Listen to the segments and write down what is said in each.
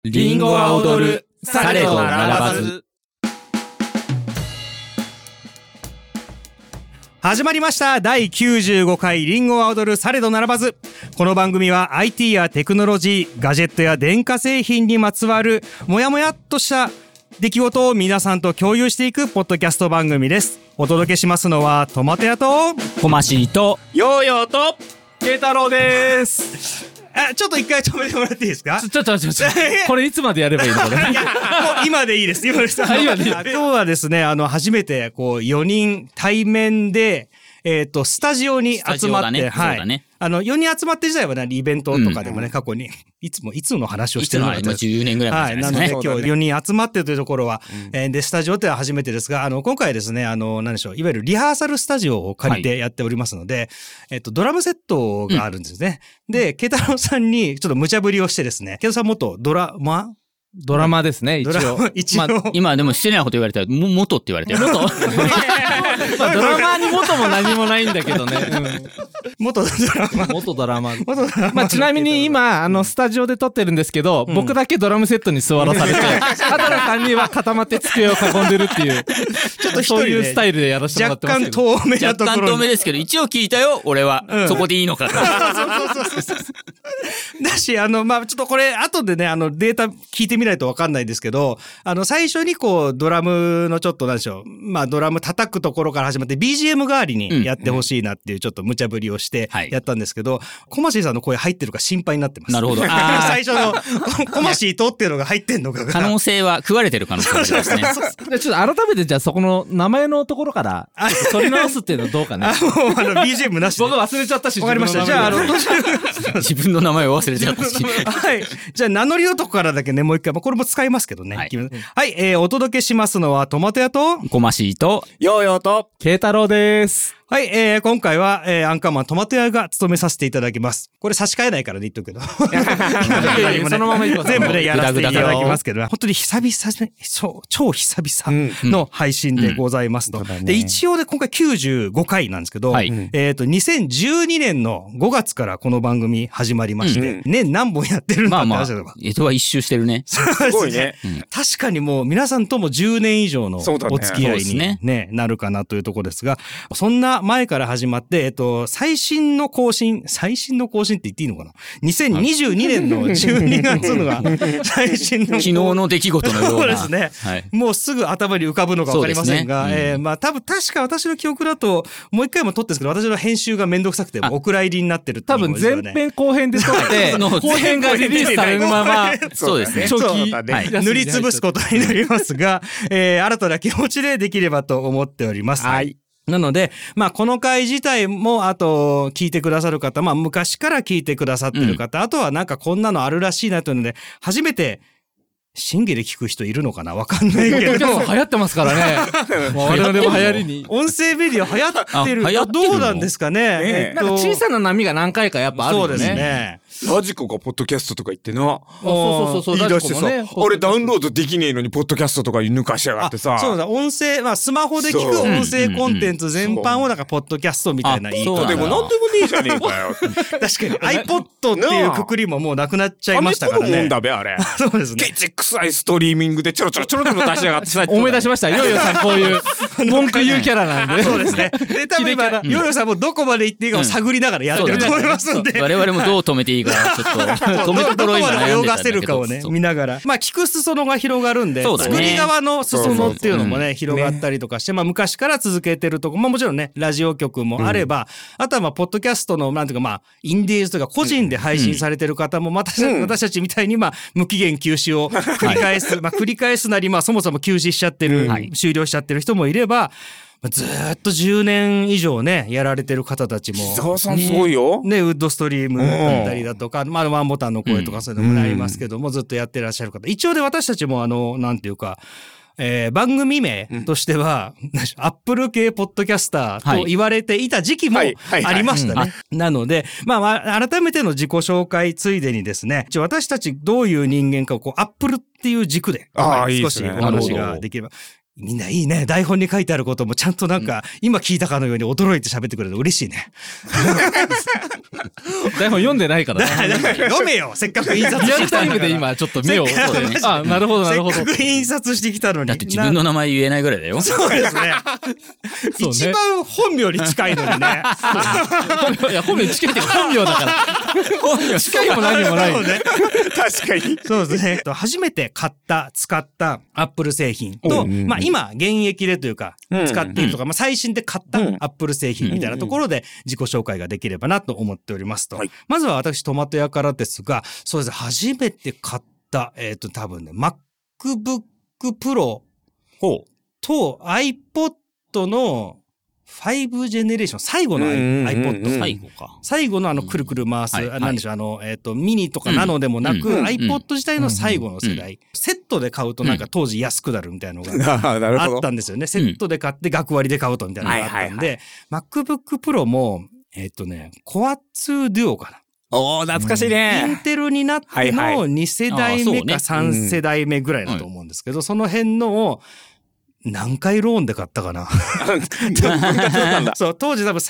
リンゴは踊る、されど並ばず。 始まりました第95回リンゴは踊るされど並ばず。この番組は IT やテクノロジー、ガジェットや電化製品にまつわるもやもやっとした出来事を皆さんと共有していくポッドキャスト番組です。お届けしますのはトマト屋とコマシーとヨーヨーと慶太郎です。 ちょっと一回止めてもらっていいですか？ ちょこれいつまでやればいいのこれ。 いや、もう今でいいです。今です。 今でいい。 今日はですね、初めてこう4人対面でスタジオに集まって、はい。4人集まって自体はね、イベントとかでもね、過去に、いつの話をしてるのか。 10年ぐらい前ですね。 はい。なので今日4人集まってるというところは、で、スタジオっては初めてですが、今回ですね、何でしょう、いわゆるリハーサルスタジオを借りてやっておりますので、ドラムセットがあるんですね。で、慶太郎さんにちょっと無茶ぶりをしてですね、慶太郎さん元ドラマですね、一応。 まあ、今でも失礼なこと言われたら、元って言われてる。元まあ、ドラマに元も何もないんだけどね。 元ドラマ。 まあ、ちなみに今、スタジオで撮ってるんですけど、僕だけドラムセットに座らされて、あとの3人は固まって机を囲んでるっていう、ちょっとそういうスタイルでやらせてもらってますけど。 若干遠めなところ。 若干遠めですけど、一応聞いたよ、俺は。そこでいいのか。 そう。だし、まあ、ちょっとこれ、後でね、データ聞いてみないとわかんないんですけど、最初にこう、ドラムのちょっとなんでしょう、まあ、ドラム叩くところから始まって BGM 代わりにやってほしいなっていうちょっと無茶ぶりをしてやったんですけど、コマシーさんの声入ってるか心配になってます。 なるほど。 最初のコマシーとっていうのが入ってんのかが。 可能性は、食われてる可能性がありますね。 ちょっと改めてじゃあそこの名前のところから、取り直すっていうのはどうかね。 もうBGM なしで。 僕忘れちゃったし。 わかりました。じゃあ、 自分の名前を忘れちゃったし。 はい。じゃあ、名乗りのとこからだけね、もう一回、これも使いますけどね。はい。お届けしますのは、トマト屋と、 コマシーと、 ヨーヨーと慶太郎です。 はい。今回は、アンカーマントマト屋が務めさせていただきます。これ差し替えないからで言っとくけど。 そのままいこう。 全部でやらせていただきますけど、本当に久々、超久々の配信でございますと。で、一応で今回95回なんですけど、2012年の5月からこの番組始まりまして、年何本やってるんだって話だとか。 江戸は一周してるね。 すごいね。確かにもう皆さんとも10年以上のお付き合いにね、なるかなというところですが、そんな前から始まって、最新の更新って言っていいのかな ?2022 年の12月のが最新の。 昨日の出来事のような。 そうですね。はい、もうすぐ頭に浮かぶのかわかりませんが、まあ確か私の記憶だと、もう一回も撮ってるんですけど、私の編集がめんどくさくて、お蔵入りになってるっていう、ね。 多分前編後編で撮って、後編がリリースされるまま、 そうですね。 塗りつぶすことになりますが、新たな気持ちでできればと思っております。はい。なので、まあ、この回自体も、あと、聞いてくださる方、まあ、昔から聞いてくださってる方、あとはなんかこんなのあるらしいなというので、初めて、審議で聞く人いるのかなわかんないけど。 流行ってますからね。我々も流行りに。 音声メディア流行ってる。どうなんですかね。 なんか小さな波が何回かやっぱあるよね。 そうですね。 ラジコがポッドキャストとか言ってな。 そう。 言い出してさ、俺ダウンロードできねえのにポッドキャストとか抜かしやがってさ。 そうだ、音声、まあスマホで聞く音声コンテンツ全般をなんかポッドキャストみたいな言い方。 でもなんでもねえじゃねえかよ。 確かに iPod っていうくくりももうなくなっちゃいましたからね。 もんだべあれ。 そうですね。 ケチくさいストリーミングでちょろ出しやがってさ。 思い出しました。ヨーヨーさんこういう文句言うキャラなんで。 そうですね。で、多分今、ヨーヨーさんもどこまで行っていいかを探りながらやってると思いますんで。 我々もどう止めていいか、ちょっと。 どこまで泳がせるかをね、見ながら。まあ、聞く裾野が広がるんで、作り側の裾野っていうのもね、広がったりとかして、まあ、昔から続けてるとこ、まあ、もちろんね、ラジオ局もあれば、あとはまあ、ポッドキャストの、なんていうかまあ、インディーズとか個人で配信されてる方も、私たちみたいにまあ、無期限休止を繰り返す、まあ、繰り返すなり、まあ、そもそも休止しちゃってる、終了しちゃってる人もいれば、ずーっと10年以上ね、やられてる方たちも。 伊沢さんすごいよ。 ね、ウッドストリームだったりだとか、まあ、ワンボタンの声とかそういうのもありますけども、ずっとやってらっしゃる方。一応で私たちもなんていうか、番組名としては、アップル系ポッドキャスターと言われていた時期もありましたね。なので、まあ、改めての自己紹介ついでにですね、私たちどういう人間かをアップルっていう軸で、少しお話ができれば。 みんないいね。台本に書いてあることもちゃんとなんか、今聞いたかのように驚いて喋ってくれるの嬉しいね。 台本読んでないからね。 読めよせっかく印刷リアルしてきたんだから。 タイムで今ちょっと目を。あ、なるほどなるほど。 せっかく印刷してきたのに。 だって自分の名前言えないぐらいだよ。 そうですね。 そうね一番本名に近いのにね。 いや、本名近いって本名だから。本名近いも何もない。 そうね。 確かに。 そうですね。初めて買った、使ったアップル製品と、まあ今、現役でというか、使っているとか、まあ最新で買ったアップル製品みたいなところで自己紹介ができればなと思っておりますと。まずは私、トマト屋からですが、そうですね。初めて買った、多分ね、MacBook Pro と iPod の5ジェネレーション、最後の iPod。最後のくるくる回す、なんでしょう、ミニとかナノでもなく、iPod 自体の最後の世代。セットで買うとなんか当時安くなるみたいなのがあったんですよね。セットで買って学割で買うとみたいなのがあったんで、MacBook Pro も、Core 2 Duo かな。 おー、懐かしいね。 インテルになっての2世代目か3世代目ぐらいだと思うんですけど、その辺のを、何回ローンで買ったかなそう、当時多分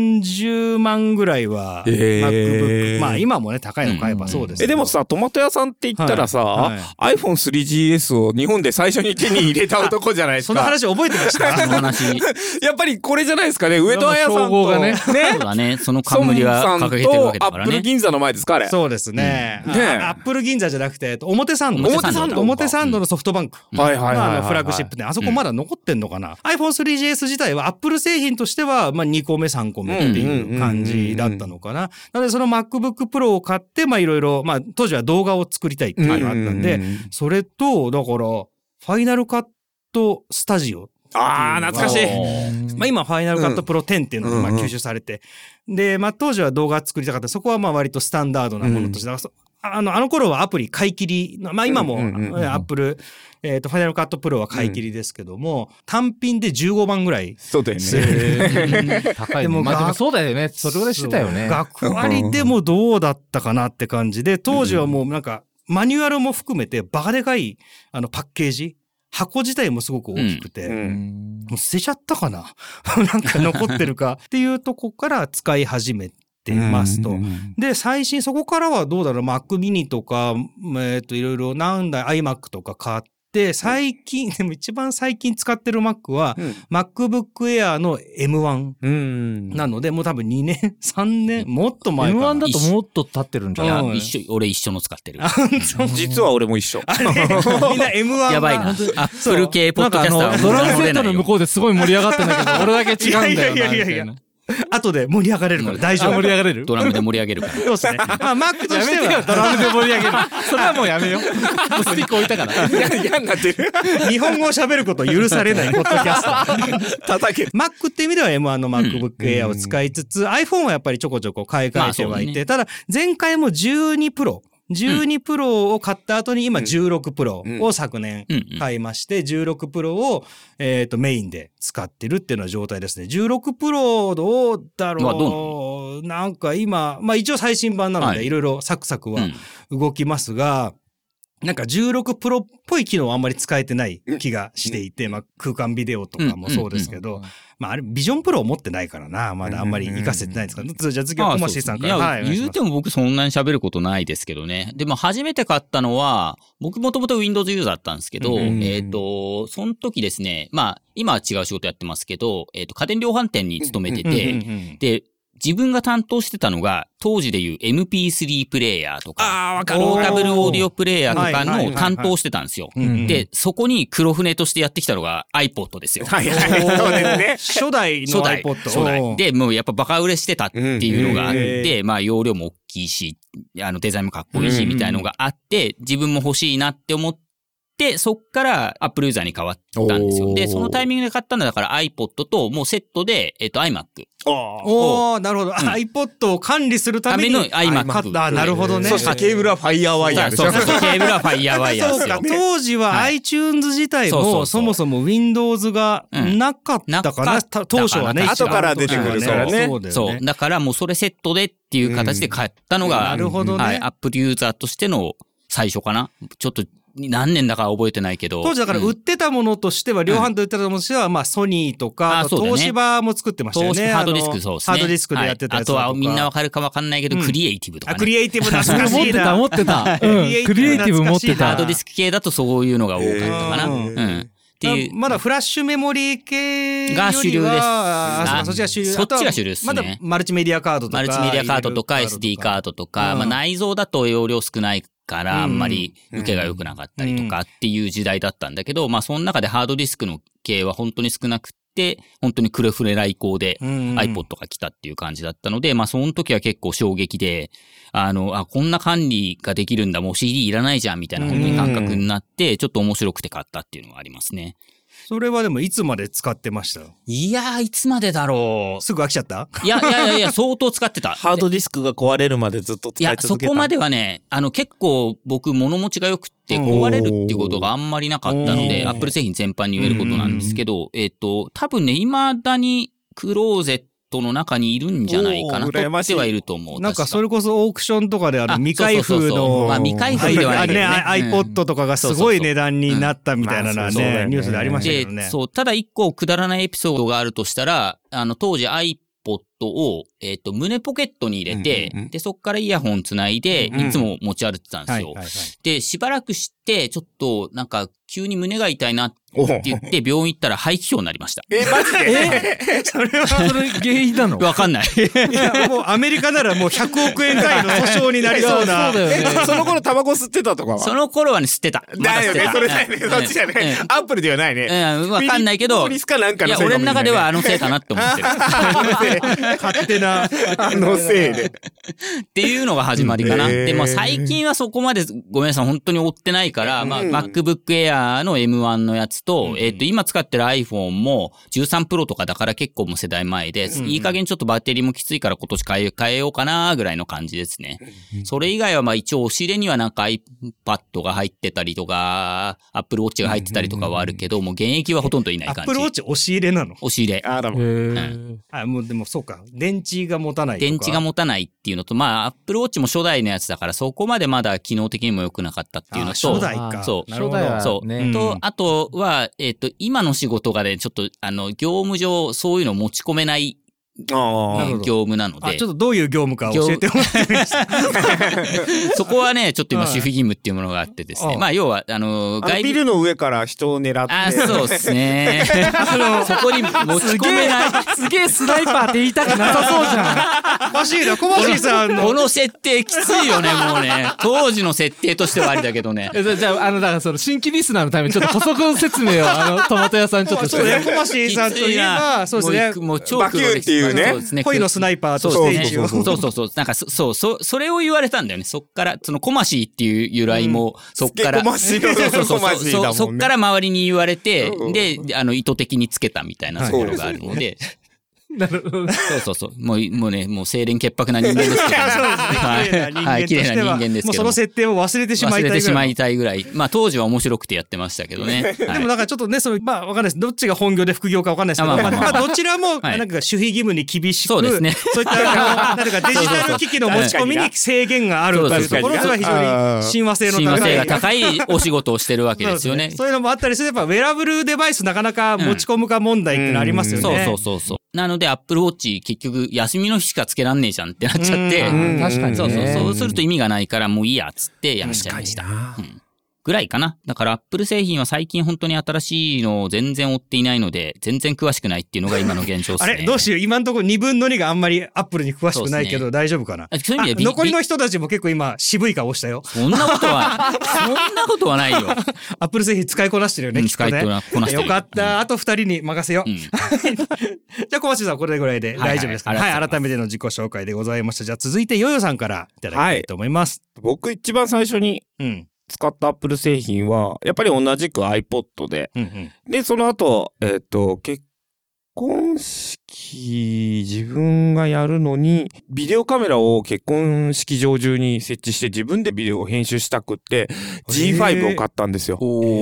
30万ぐらいは、MacBook。まあ今もね、高いの買えばそうですけど。 でもさ、トマト屋さんって言ったらさ、iPhone 3GS を日本で最初に手に入れた男じゃないですか。 その話覚えてましたその話。 やっぱりこれじゃないですかね、上戸彩さんと。 称号がね。 そうだね。その冠が掲げてるわけだからね。 アップル銀座の前ですか、あれ。 そうですね。アップル銀座じゃなくて、表参道のソフトバンク。 はいはいはい。 フラッグシップね。あそこまだ残ってんのかな。iPhone 3GS 自体は Apple 製品としては、まあ2個目3個目っていう感じだったのかな。なのでその MacBook Pro を買って、まあいろいろ、まあ当時は動画を作りたいっていうのがあったんで、それと、だから、ファイナルカットスタジオ。 ああ、懐かしい。 まあ今、ファイナルカットプロ10っていうのがまあ吸収されて。で、まあ当時は動画作りたかった。そこはまあ割とスタンダードなものとして。あの頃はアプリ買い切り。まあ今も、Apple、ファイナルカットプロは買い切りですけども、単品で15万ぐらい。 そうだよね。 高い。でもそうだよね。それぐらいしてたよね。 学割でもどうだったかなって感じで、当時はもうなんか、マニュアルも含めてバカでかい、パッケージ。箱自体もすごく大きくて、もう捨てちゃったかななんか残ってるかっていうとこから使い始めてますと。で、最新、そこからはどうだろう、Mac mini とか、いろいろ何台 iMac とか買って、最近、でも一番最近使ってる Mac は、MacBook Air の M1 なので、もう多分2年、3年、もっと前かな。 M1 だともっと経ってるんじゃない？ 俺一緒の使ってる。 実は俺も一緒。 みんな M1 やばいな。アップル系ポッドキャスタードラムセットの向こうですごい盛り上がってんだけど、俺だけ違うんだよな。いや後で盛り上がれるから大丈夫。 盛り上がれる？ ドラムで盛り上げるから。 そうですね。まあ、Mac としては。 ドラムで盛り上げる。それはもうやめよう。スティック置いたから。 嫌になってる。 日本語を喋ること許されないポッドキャスト。 叩ける。 Mac って意味では M1 の MacBook Air を使いつつ、iPhone はやっぱりちょこちょこ買い替えてはいて、ただ前回も12 Pro を買った後に今16 Pro を昨年買いまして、16 Pro をメインで使ってるっていうような状態ですね。16 Pro どうだろう、なんか今、まあ一応最新版なのでいろいろサクサクは動きますが、なんか16 Pro っぽい機能はあんまり使えてない気がしていて、まあ空間ビデオとかもそうですけど、まああれビジョンプロを持ってないからな、まだあんまり活かせてないですから。じゃあ次はコマシーさんから。 はい。言うても僕そんなに喋ることないですけどね。でも初めて買ったのは、僕もともと Windows ユーザーだったんですけど、その時ですね、まあ今は違う仕事やってますけど、家電量販店に勤めてて、で、自分が担当してたのが、当時でいう MP3 プレイヤーとか、ポータブルオーディオプレイヤーとかの担当してたんですよ。で、そこに黒船としてやってきたのが iPod ですよ。 はいはい。そうですね。初代の iPod。 初代。で、もうやっぱバカ売れしてたっていうのがあって、まあ容量も大きいし、デザインもかっこいいし、みたいなのがあって、自分も欲しいなって思って、で、そっから Apple ユーザーに変わったんですよ。で、そのタイミングで買ったのだから iPod ともうセットで、iMac。 おー、なるほど。iPod を管理するために iMac。 なるほどね。 そしてケーブルは FireWire でしょ。 そう、ケーブルは FireWire そうか、当時は iTunes 自体もそもそも Windows がなかったかな。当初はね。 後から出てくるからね。 そう。だからもうそれセットでっていう形で買ったのが、 なるほどね。 Apple ユーザーとしての最初かな。ちょっと何年だか覚えてないけど。 当時だから売ってたものとしては、量販で売ってたものとしては、まあソニーとか、東芝も作ってましたよね。 ハードディスク、そうですね。 ハードディスクでやってたやつとか。 あとはみんなわかるかわかんないけど、クリエイティブとかね。 クリエイティブだ、それ持ってた。クリエイティブ持ってた。 ハードディスク系だとそういうのが多かったかな。 まだフラッシュメモリー系が主流です。 そっちが主流。 そっちが主流ですね。 まだマルチメディアカードとか。 マルチメディアカードとか SD カードとか、まあ内蔵だと容量少ないからあんまり受けが良くなかったりとかっていう時代だったんだけど、まあその中でハードディスクの系は本当に少なくて、本当にクレフレ来航で iPod が来たっていう感じだったので、まあその時は結構衝撃で、こんな管理ができるんだ、もう CD いらないじゃんみたいな本当に感覚になって、ちょっと面白くて買ったっていうのがありますね。 それはでもいつまで使ってました？ いやー、いつまでだろう。 すぐ飽きちゃった？ いや、相当使ってた。 ハードディスクが壊れるまでずっと使い続けた。 いや、そこまではね、結構僕物持ちが良くって壊れるっていうことがあんまりなかったので、Apple 製品全般に言えることなんですけど、多分ね、未だにクローゼットの中にいるんじゃないかなとってはいると思う。 なんかそれこそオークションとかで未開封の、 まあ未開封ではないけどね。 iPod とかがすごい値段になったみたいなのはね、ニュースでありましたけどね。 そう、ただ一個くだらないエピソードがあるとしたら、当時 iPod を、胸ポケットに入れて、で、そっからイヤホンつないで、いつも持ち歩いてたんですよ。で、しばらくして、ちょっと、なんか、急に胸が痛いなって言って、病院行ったら肺気胸になりました。 マジでそれは、 原因なの？ わかんない。 いや、もうアメリカならもう100億円単位の訴訟になりそうな。 そうだよね。 その頃タバコ吸ってたとかは？ その頃はね、吸ってた。 だよね、それだよね。そっちじゃね。アップルではないね。 わかんないけど、いや、俺の中ではせいかなって思ってる。 勝手な。 せいで。 っていうのが始まりかな。で、まあ最近はそこまでごめんなさい、本当に追ってないから、まあ MacBook Air の M1 のやつと、今使ってる iPhone も13 Pro とかだから結構もう世代前で、いい加減ちょっとバッテリーもきついから今年変えようかなぐらいの感じですね。それ以外はまあ一応押し入れにはなんか iPad が入ってたりとか、Apple Watch が入ってたりとかはあるけど、もう現役はほとんどいない感じ。 Apple Watch 押し入れなの？ 押し入れ。 もうでもそうか。電池が持たないとか。 電池が持たないっていうのと、まあ Apple Watch も初代のやつだからそこまでまだ機能的にも良くなかったっていうのと、 初代か。 そう。 初代はそう。と、あとは、今の仕事がね、ちょっと、業務上、そういうの持ち込めない業務なので。 ちょっとどういう業務か教えてもらってもいいですか？ そこはね、ちょっと今、守秘義務っていうものがあってですね。まあ、要は、 ビルの上から人を狙って。 そうですね。そこに持ち込めない。 すげえスナイパーって言いたくなさそうじゃん。 おかしいな、小橋さんの。 この設定きついよね、もうね。当時の設定としてはありだけどね。 じゃあ、だからその新規リスナーのためにちょっと補足説明を、トマト屋さんちょっとして。 そうね、小橋さんといえば、そうですね。 もう超バキューっていうね。 恋のスナイパーとして一応。 そう。なんか、それを言われたんだよね。そっから、そのコマシーっていう由来も、そっから。 コマシーそっから周りに言われて、で、意図的につけたみたいなところがあるので。 なるほど。 そう。もうね、もう清廉潔白な人間ですけど。はい、綺麗な人間ですけど。 もうその設定を忘れてしまいたいぐらい。 忘れてしまいたいぐらい。まあ当時は面白くてやってましたけどね。 でもなんかちょっとね、まあわかんないです。どっちが本業で副業かわかんないですけど、まあどちらも、なんか守秘義務に厳しく、 そうですね。 そういった、なんかデジタル機器の持ち込みに制限があるというところでは非常に親和性の高い。 親和性が高いお仕事をしてるわけですよね。 そういうのもあったりすれば、ウェアブルデバイスなかなか持ち込むか問題ってのありますよね。 そう。なので、Apple Watch 結局休みの日しかつけらんねえじゃんってなっちゃって。 確かに。 そうすると意味がないからもういいやっつってやめちゃいました。ぐらいかな。だから Apple 製品は最近本当に新しいのを全然追っていないので、全然詳しくないっていうのが今の現状ですね。 あれどうしよう。今のところ2分の2があんまり Apple に詳しくないけど大丈夫かな。 そういう意味で残りの人たちも結構今渋い顔したよ。 そんなことはないよ。 Apple 製品使いこなしてるよね。 使いこなしてる。 よかった。あと2人に任せよう。じゃあ小橋さんこれぐらいで大丈夫ですか？はい。改めての自己紹介でございました。じゃあ続いてヨヨさんからいただきたいと思います。 僕一番最初に使った Apple 製品は、やっぱり同じく iPod で、で、その後、結婚式、自分がやるのに、ビデオカメラを結婚式場中に設置して自分でビデオを編集したくって、G5 を買ったんですよ。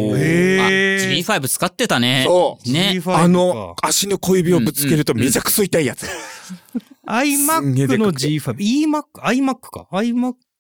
G5 使ってたね。 そう。 ね。 足の小指をぶつけるとめちゃくそ痛いやつ。 iMac の G5、iMac か。iMac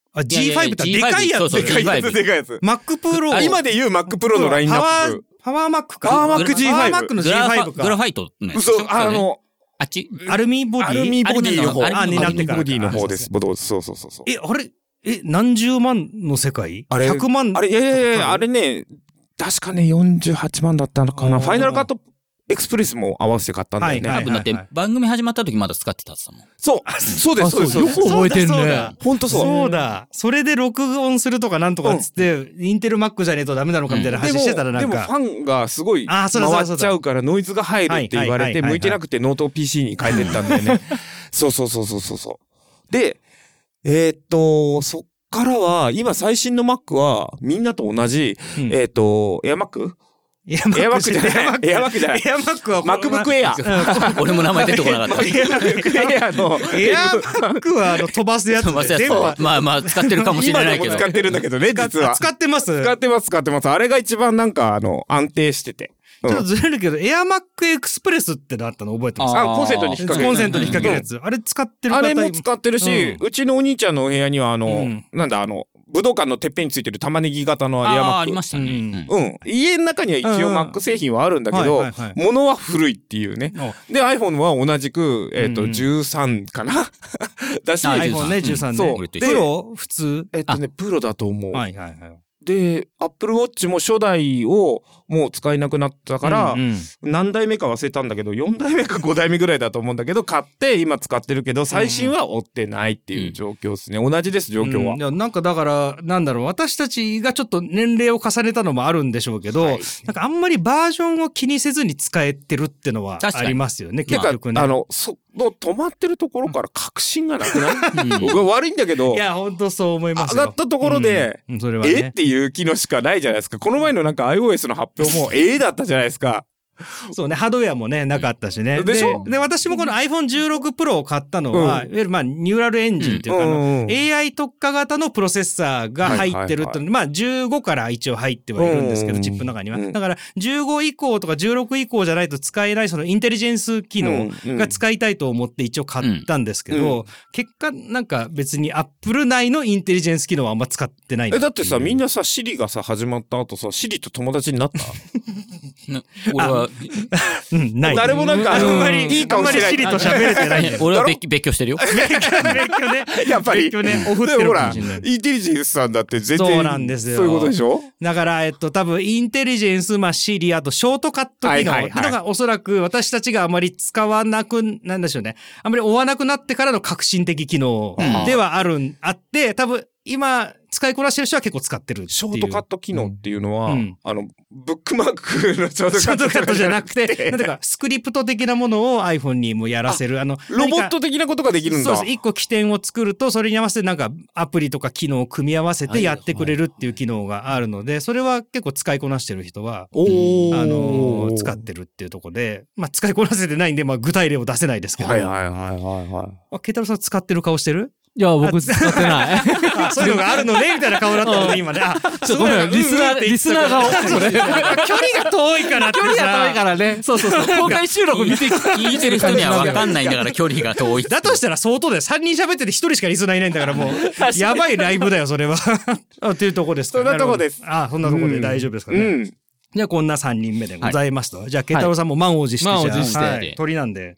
G5 ってでかいやつ。 でかいやつ、でかいやつ。 Mac Pro。 今で言う Mac Pro のラインナップ。 パワーマックか。 パワーマック G5。 パワーマックの G5 か。 グラファイトのやつ。 そう、 あっちアルミボディアルミボディの方。 アルミボディの方です。そう。 あれ何十万の世界？ あれ 100万。 あれ、いや、あれね、確かね、48万だったのかな。ファイナルカットエクスプレスも合わせて買ったんだよね。 多分だって番組始まった時まだ使ってたって言ったもん。 そうです。 よく覚えてるね。 ほんとそう。 そうだ。それで録音するとかなんとかっつって、インテル Mac じゃねえとダメなのかみたいな話してたらなんか。 でもファンがすごい回っちゃうからノイズが入るって言われて、向いてなくてノート PC に変えてったんだよね。そう。で、そっからは、今最新の Mac はみんなと同じ、エア Mac？エア Mac じゃない。エア Mac じゃない。 エア Mac は MacBook Air。 俺も名前出てこなかった。 エア Mac Air の。 エア Mac は飛ばすやつ。 まあ使ってるかもしれないけど。 今でも使ってるんだけどね、実は。 使ってます。 使ってます。あれが一番なんか安定してて。 ちょっとずれるけど、エアマックエクスプレスってのあったの覚えてますか？ コンセントに引っ掛ける。 コンセントに引っ掛けるやつ。あれ使ってる方あれも使ってるし、うちのお兄ちゃんのお部屋にはなんだ武道館のてっぺんについてる玉ねぎ型のエアマック。 ありましたね。 家の中には一応 Mac 製品はあるんだけど、物は古いっていうね。で、iPhone は同じく、13かなだし、 iPhone ね、13ね。そう。プロ普通プロだと思う。 はい。 で、Apple Watch も初代をもう使えなくなったから、何代目か忘れたんだけど、4代目か5代目ぐらいだと思うんだけど、買って今使ってるけど、最新は追ってないっていう状況ですね。同じです、状況は。 なんかだから、私たちがちょっと年齢を重ねたのもあるんでしょうけど、なんかあんまりバージョンを気にせずに使えてるってのはありますよね、結局ね。 止まってるところから確信がなくない僕は悪いんだけど。 いや、ほんとそう思いますよ。 上がったところで、 それはね、 っていう機能しかないじゃないですか。この前のなんか iOS の発表もだったじゃないですか。 そうね、ハードウェアもね、なかったしね。 でしょ？ で、私もこの iPhone 16 Pro を買ったのは、いわゆるニューラルエンジンっていうか、AI 特化型のプロセッサーが入ってるって15から一応入ってはいるんですけど、チップの中には。だから、15以降とか16以降じゃないと使えないそのインテリジェンス機能が使いたいと思って一応買ったんですけど、結果なんか別に Apple 内のインテリジェンス機能はあんま使ってない。 だってさ、みんなさ、Siri がさ、始まった後さ、Siri と友達になった俺は、 ない。 誰もなんか、あんまりいい顔してない。 あんまりシリと喋れてない。 俺は別居してるよ。 別居ね。 やっぱり。 別居ね。オフってるかもしれない。 インテリジェンスさんだって全然。 そうなんですよ。 そういうことでしょ？ だから、多分、インテリジェンス、シリ、あと、ショートカット機能。っていうのがおそらく私たちがあまり使わなく、なんでしょうね。あまり追わなくなってからの革新的機能ではあって、多分、今、使いこなしてる人は結構使ってるっていう。 ショートカット機能っていうのは、ブックマークのショートカットじゃなくて、なんていうか、スクリプト的なものを iPhone にもやらせる。 ロボット的なことができるんだ。 そうです。一個起点を作ると、それに合わせてなんかアプリとか機能を組み合わせてやってくれるっていう機能があるので、それは結構使いこなしてる人は、使ってるっていうところで、使いこなせてないんで、具体例を出せないですけど。 はい。 ケイタロウさん使ってる顔してる？ いや、僕使ってない。 そういうのがあるのねみたいな顔だったのね、今ね。 ちょっとごめん、リスナー顔。それ。 距離が遠いからってさ。 距離が遠いからね。そう。公開収録見て聞いてる人には分かんないんだから、距離が遠い。 だとしたら相当だよ。3人喋ってて1人しかリスナーいないんだからもう、やばいライブだよ、それは。っていうとこですか。 そんなとこです。 そんなとこで大丈夫ですかね。じゃあこんな3人目でございますと。じゃあ、ケイタロウさんも満を持して。 満を持して。 鳥なんで。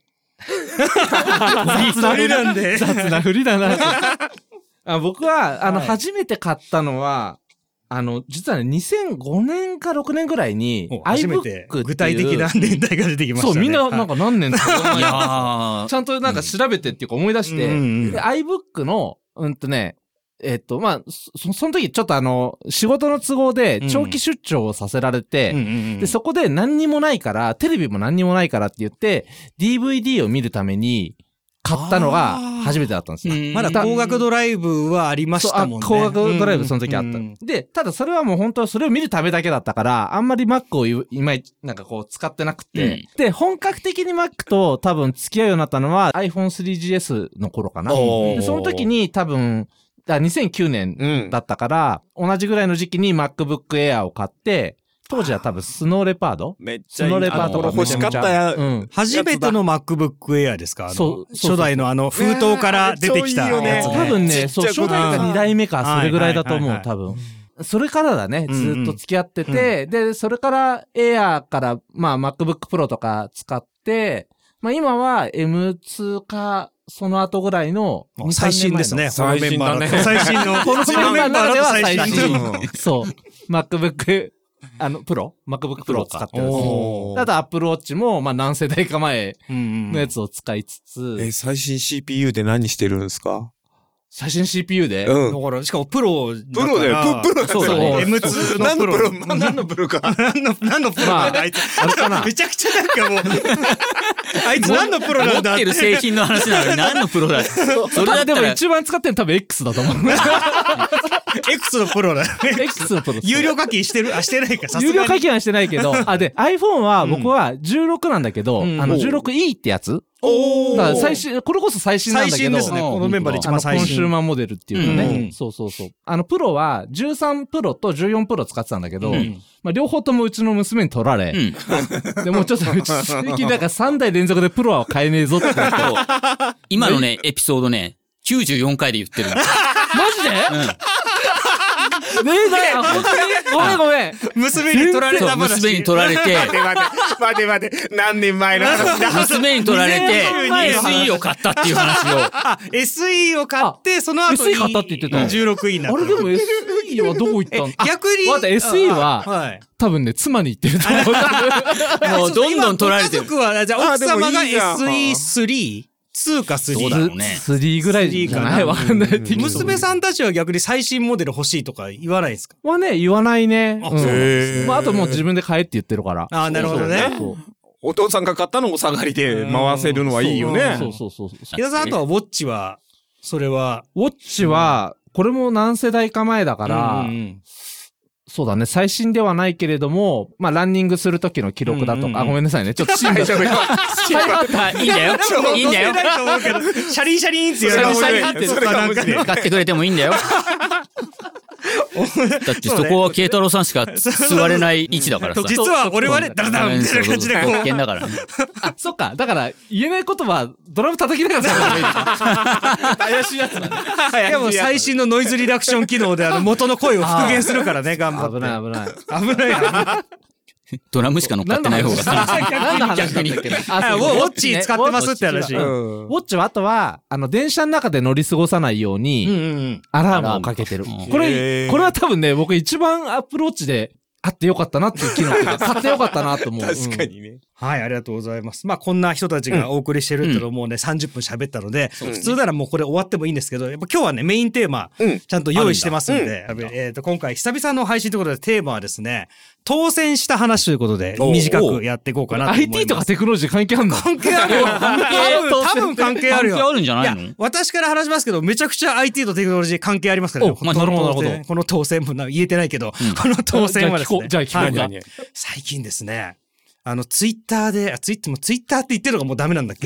雑な振りなんで。雑な振りだな。僕は、初めて買ったのは、実はね、2005年か6年ぐらいに、 初めて具体的な年代が出てきましたね。 そう、みんななんか何年か。いやちゃんとなんか調べてっていうか思い出して、iBook の、その時ちょっと仕事の都合で長期出張をさせられて、で、そこで何にもないから、テレビも何にもないからって言って、DVD を見るために買ったのが初めてだったんですよ。 まだ高額ドライブはありましたもんね。 高額ドライブその時あった。で、ただそれはもう本当それを見るためだけだったから、あんまり Mac をいまいちなんかこう使ってなくて、で、本格的に Mac と多分付き合うようになったのは iPhone 3GS の頃かな。で、その時に多分、2009年だったから、同じぐらいの時期に MacBook Air を買って、 当時は多分スノーレパードめっちゃいい。 スノーレパード欲しかったや。 初めての MacBook Air ですか？初代の封筒から出てきたやつ。 多分ね、そう、初代か2代目か、それぐらいだと思う、多分。それからだね、ずっと付き合ってて、で、それから Air から、まあ MacBook Pro とか使って、まあ今は M2 か、その後ぐらいの最新ですね。 最新だね。 最新の。 このメンバーの中では最新。そう。MacBook、MacBook Pro を使ってます。あと Apple Watch も、まあ何世代か前のやつを使いつつ。 最新 CPU で何してるんですか？ 最新 CPU で、 だから、しかもプロだから。 プロだよ。プロそうだね。M2 のプロ。 何のプロか。 何のプロなんだ、あいつ。めちゃくちゃなんかもう、あいつ何のプロなんだ持ってる製品の話なのに何のプロだ。それだでも一番使ってるの多分 X だと思う。 X のプロだ。 X のプロ。 有料課金してる？してないか、さすがに。 有料課金はしてないけど、で、iPhone は僕は16なんだけど、16E ってやつ？だから最新、これこそ最新なんだけど。 最新ですね。このメンバーで一番最新。 コンシューマーモデルっていうかね。そうそうそう。プロは13プロと14プロ使ってたんだけど、まあ両方ともうちの娘に取られ、でもうちょっとうち最近なんか3台連続でプロは買えねえぞって言って。 今のね、エピソードね、94回で言ってるの。マジで？ねえだよ、本当にごめん。 娘に取られた話。 娘に取られて。 待て。何年前の話だ。 娘に取られて、SE を買ったっていう話を。 SE を買って、その後に。 SE 買ったって言ってた。 16位になった。 あれでも SE はどこ行ったの？ 逆に。 待って、SE は、多分ね、妻に言ってると思う。 もうどんどん取られてる。 家族は、じゃあ奥様が SE3。2か3。 そうだろうね。 3ぐらいじゃない？わかんない。 娘さんたちは逆に最新モデル欲しいとか言わないですか？ はね、言わないね。まあ、あともう自分で買えって言ってるから。 ああ、なるほどね。 お父さんが買ったのも下がりで回せるのはいいよね。 そう。 木田さん、あとはウォッチは、それは。 ウォッチは、これも何世代か前だから、そうだね。最新ではないけれども、まあ、ランニングするときの記録だとか、ごめんなさいね。ちょっとシーンが。 いいんだよ。いいんだよ。 シャリンシャリンって言われて使ってくれてもいいんだよ。だってそこは慶太郎さんしか座れない位置だからさ。 実は俺はね、ダラダラみたいな感じでこう。 危険だからね。 あ、そっか。だから言えないことはドラム叩きながらさればいい。怪しいやつだね。 でも最新のノイズリダクション機能で元の声を復元するからね、頑張って。 危ない。 ドラムしか乗っかってない方が逆に。 ウォッチ使ってますって話。 ウォッチはあとは、電車の中で乗り過ごさないように、アラームをかけてる。これは多分ね、僕一番アップルウォッチであってよかったなっていう機能が買ってよかったなと思う。 確かにね。 はい、ありがとうございます。まあ、こんな人たちがお送りしてるってのもうね、30分喋ったので、普通ならもうこれ終わってもいいんですけど、やっぱ今日はね、メインテーマ、ちゃんと用意してますんで、今回久々の配信ということでテーマはですね、当選した話ということで、短くやっていこうかなと思います。 IT とかテクノロジー関係あるの？ 関係あるよ。多分関係あるよ。 関係あるんじゃないの？ いや、私から話しますけど、めちゃくちゃ IT とテクノロジー関係ありますからね。 なるほど。 この当選も言えてないけど、この当選はですね。 じゃあ聞こうか。 最近ですね、ツイッターで、ツイッターって言ってるのがもうダメなんだっけ？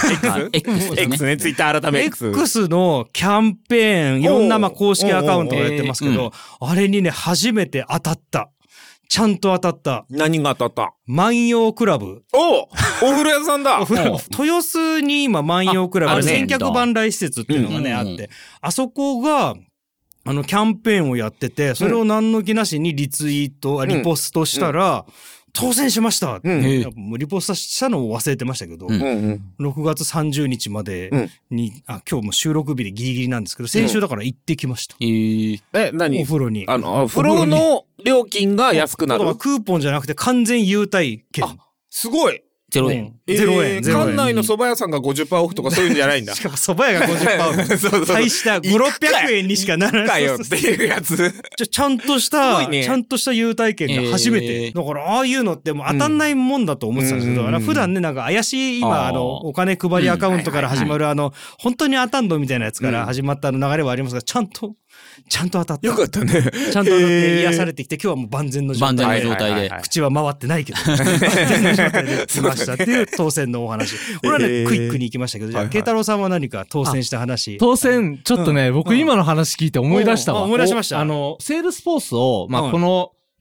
X ね、ツイッター改め X のキャンペーン、いろんな公式アカウントがやってますけど、あれにね、初めて当たった。ちゃんと当たった。 何が当たった？ 万葉クラブ。 お風呂屋さんだ。 豊洲に今万葉クラブ、千客万来施設っていうのがね、あって、あそこが、キャンペーンをやってて、それを何の気なしにリツイート、リポストしたら、当選しましたって、リポストしたのを忘れてましたけど、6月30日までに、今日も収録日でギリギリなんですけど、先週だから行ってきました。 何？ お風呂に。 風呂の料金が安くなる。 クーポンじゃなくて完全優待券。 すごい。 0円。 0円。 館内の蕎麦屋さんが 50% オフとかそういうんじゃないんだ。 しかも蕎麦屋が 50% オフ。大した5、600円にしかならない。 かよっていうやつ。 ちゃんとした、優待券が初めて。だから、ああいうのってもう当たんないもんだと思ってたんですけど、普段ね、なんか怪しい、今、お金配りアカウントから始まる本当に当たんのみたいなやつから始まった流れはありますが、ちゃんと当たった。 よかったね。 ちゃんと当たって癒されてきて、今日はもう万全の状態で。 万全の状態で。 口は回ってないけど。万全の状態で来ましたっていう当選のお話。これはね、クイックに行きましたけど、じゃあ、慶太郎さんは何か当選した話。 当選、ちょっとね、僕今の話聞いて思い出したわ。 思い出しました。 セールスフォースを、この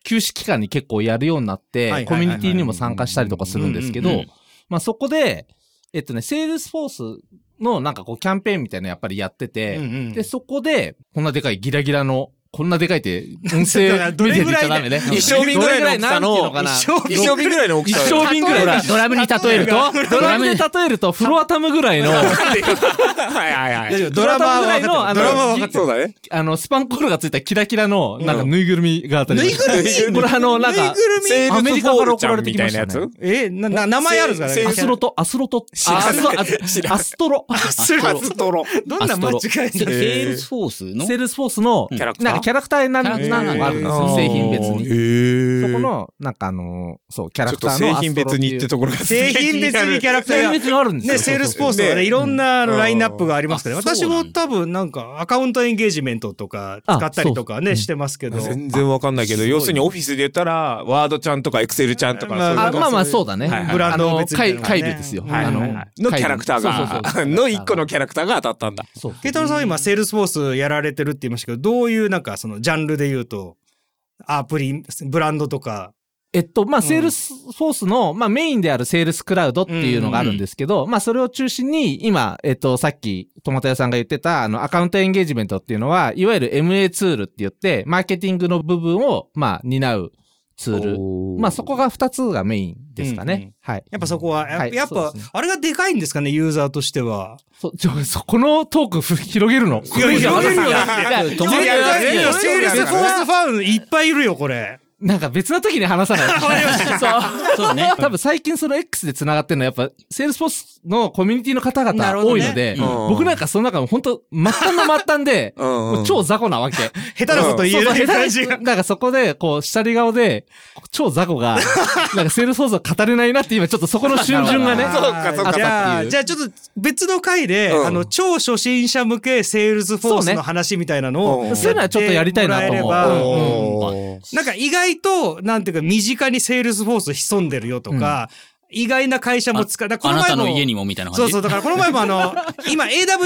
休止期間に結構やるようになって、コミュニティにも参加したりとかするんですけど、まあそこで、セールスフォースのなんかこうキャンペーンみたいなのやっぱりやってて、で、そこで、こんなでかいギラギラの、こんなでかいって音声メディアで言っちゃダメね。 一升瓶ぐらいの大きさの、一升瓶ぐらいの大きさ。 一升瓶ぐらい。 ドラムに例えるとドラムで例えると、フロアタムぐらいの、 はいはいはい。 ドラマぐらいの、 ドラマは分かってそうだね。 スパンコールがついたキラキラの、なんかぬいぐるみがあったり。ぬいぐるみこれなんか、アメリカから送られてきましたね。 名前あるんですかね。 アスロト。アストロ。 どんな間違いセールスフォースのなんかキャラクターになるのがあるんですよ、製品別に。そこの、なんかそう、キャラクターの製品別にってところが製品別にキャラクター製品別にあるんですよ。 ね、セールスフォースはね、いろんなラインナップがありますけど、私も多分なんかアカウントエンゲージメントとか使ったりとかね、してますけど。 全然わかんないけど、要するにオフィスで言ったら、ワードちゃんとかエクセルちゃんとか、 まあまあそうだね。 ブランド別に。 カイルですよ。 のキャラクターが、の一個のキャラクターが当たったんだ。 ケイタロウさんは今セールスフォースやられてるって言いましたけど、どういうなんかそのジャンルで言うと、アプリ、ブランドとか。 まあ、セールスフォースの、まあ、メインであるセールスクラウドっていうのがあるんですけど、まあ、それを中心に、今、さっき、トマト屋さんが言ってた、アカウントエンゲージメントっていうのは、いわゆる MA ツールって言って、マーケティングの部分を、まあ、担うツール。まあ、そこが2つがメインですかね。はい。 やっぱそこは、やっぱ、あれがでかいんですかね、ユーザーとしては。 そこのトーク広げるの？ 広げるよ。セールスフォースファンいっぱいいるよ、これ。 なんか別の時に話さない。 そうね。 多分最近その X で繋がってるのはやっぱ、セールスフォースのコミュニティの方々多いので、僕なんかその中も本当末端の末端で、超雑魚なわけ。 下手なこと言えない感じが。 なんかそこで、こう、下り顔で、超雑魚が、なんかセールスフォースを語れないなって今ちょっとそこの瞬順がね。 そうか。 じゃあちょっと別の回で、超初心者向けセールスフォースの話みたいなのを、 そういうのはちょっとやりたいなと思う。なんか意外と、なんていうか、身近にセールスフォース潜んでるよとか、意外な会社も使う。 あなたの家にもみたいな感じ。 そう、だからこの前も今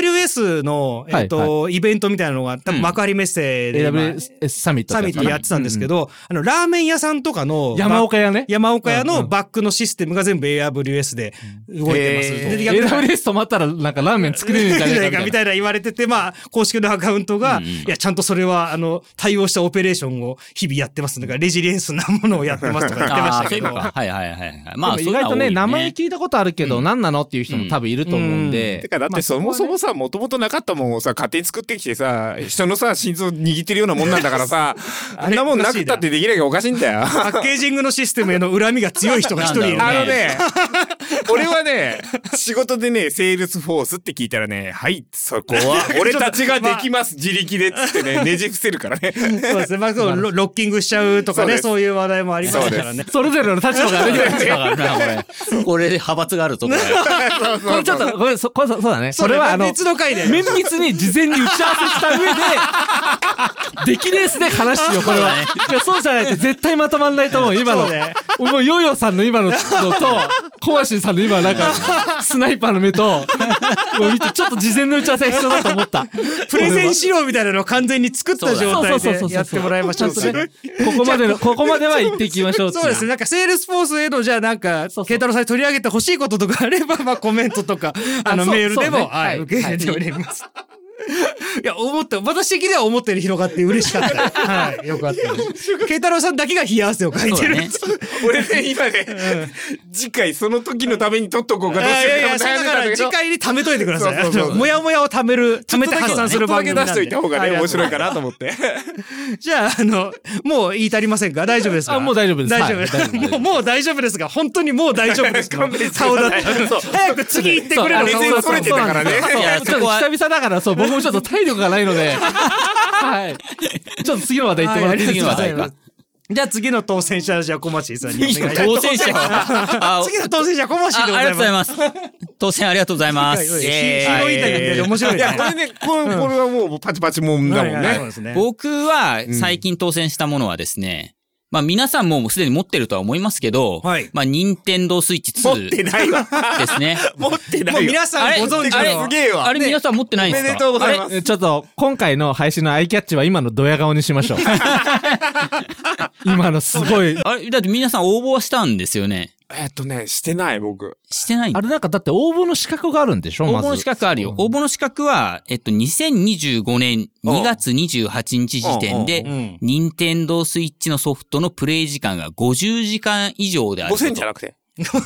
AWS の、イベントみたいなのが、多分幕張メッセで、 AWS サミットやってたんですけど、ラーメン屋さんとかの、 山岡屋のバックのシステムが全部 AWS で動いてます。 AWS 止まったらなんかラーメン作れるんじゃないかみたいな言われてて、まあ、公式のアカウントが、いや、ちゃんとそれは、対応したオペレーションを日々やってます。だからレジリエンスなものをやってますとか言ってましたけど。 はい。まあ、 意外とね、名前聞いたことあるけど、何なのっていう人も多分いると思うんで。 てか、だってそもそもさ、もともとなかったもんをさ、勝手に作ってきてさ、人のさ、心臓握ってるようなもんなんだからさ、あんなもんなくったってできなきゃおかしいんだよ。 パッケージングのシステムへの恨みが強い人が一人いる。 俺はね、仕事でね、セールスフォースって聞いたらね、はい、そこは、俺たちができます、自力でっつってね、ねじ伏せるからね。 そうですね。まあ、ロッキングしちゃうとかね、そういう話題もありますからね。 それぞれの立場があるからね。これで派閥があるとか。 これちょっと、ごめん、そうだね。それは別の回で。 綿密に事前に打ち合わせした上で、出来レースで話しよう、これは。いや、そうじゃないと絶対まとまんないと思う、今の。もうヨヨさんの今のと、小橋さんの今なんか、スナイパーの目と、もう見て、ちょっと事前の打ち合わせが必要だと思った。 プレゼン資料みたいなのを完全に作った状態でやってもらいましょう。 ここまでは言っていきましょう。 そうですね。なんか、セールスフォースへの、じゃあなんか、ケイタロウさんに取り上げてほしいこととかあれば、まあコメントとか、メールでも、受け入れております。いや、私的には思ったより広がって嬉しかった。はい、よかったです。ケイタロウさんだけが冷や汗をかいてる。 俺ね、今ね、次回その時のために撮っとこうかどうしようかだから次回に貯めといてください。もやもやを貯めて発散する番組なんで。 ちょっとだけ出しといた方がね、面白いかなと思って。 じゃあ、もう言い足りませんか？大丈夫ですか？ もう大丈夫です。 大丈夫です。もう大丈夫ですが、本当にもう大丈夫ですか？顔だって。早く次行ってくれる。 目線それてたからね。 久々だから、そう、僕もちょっと体力がないので、はい。ちょっと次の話題言ってもらっていいですか？ じゃあ次の当選者はじゃあ小町さんにお願いします。 当選者は次の当選者は小町でございます。 ありがとうございます。当選ありがとうございます。 ヒーローインタビューで面白いね。 いや、これね、これはもうパチパチもんだもんね。 僕は最近当選したものはですね、 まあ皆さんもすでに持ってるとは思いますけど、はい、まあ任天堂スイッチ2。 持ってないわ。 ですね。 持ってないわ。 もう皆さんご存知の。 すげえわ。 あれ皆さん持ってないんですか？ おめでとうございます。 ちょっと、今回の配信のアイキャッチは今のドヤ顔にしましょう。今のすごい。 あれ、だって皆さん応募はしたんですよね。 してない、僕。 してない。 あれなんかだって応募の資格があるんでしょ？まず。 応募の資格あるよ。応募の資格は、2025年2月28日時点で、任天堂スイッチのソフトのプレイ時間が50時間以上である。 5000じゃなくて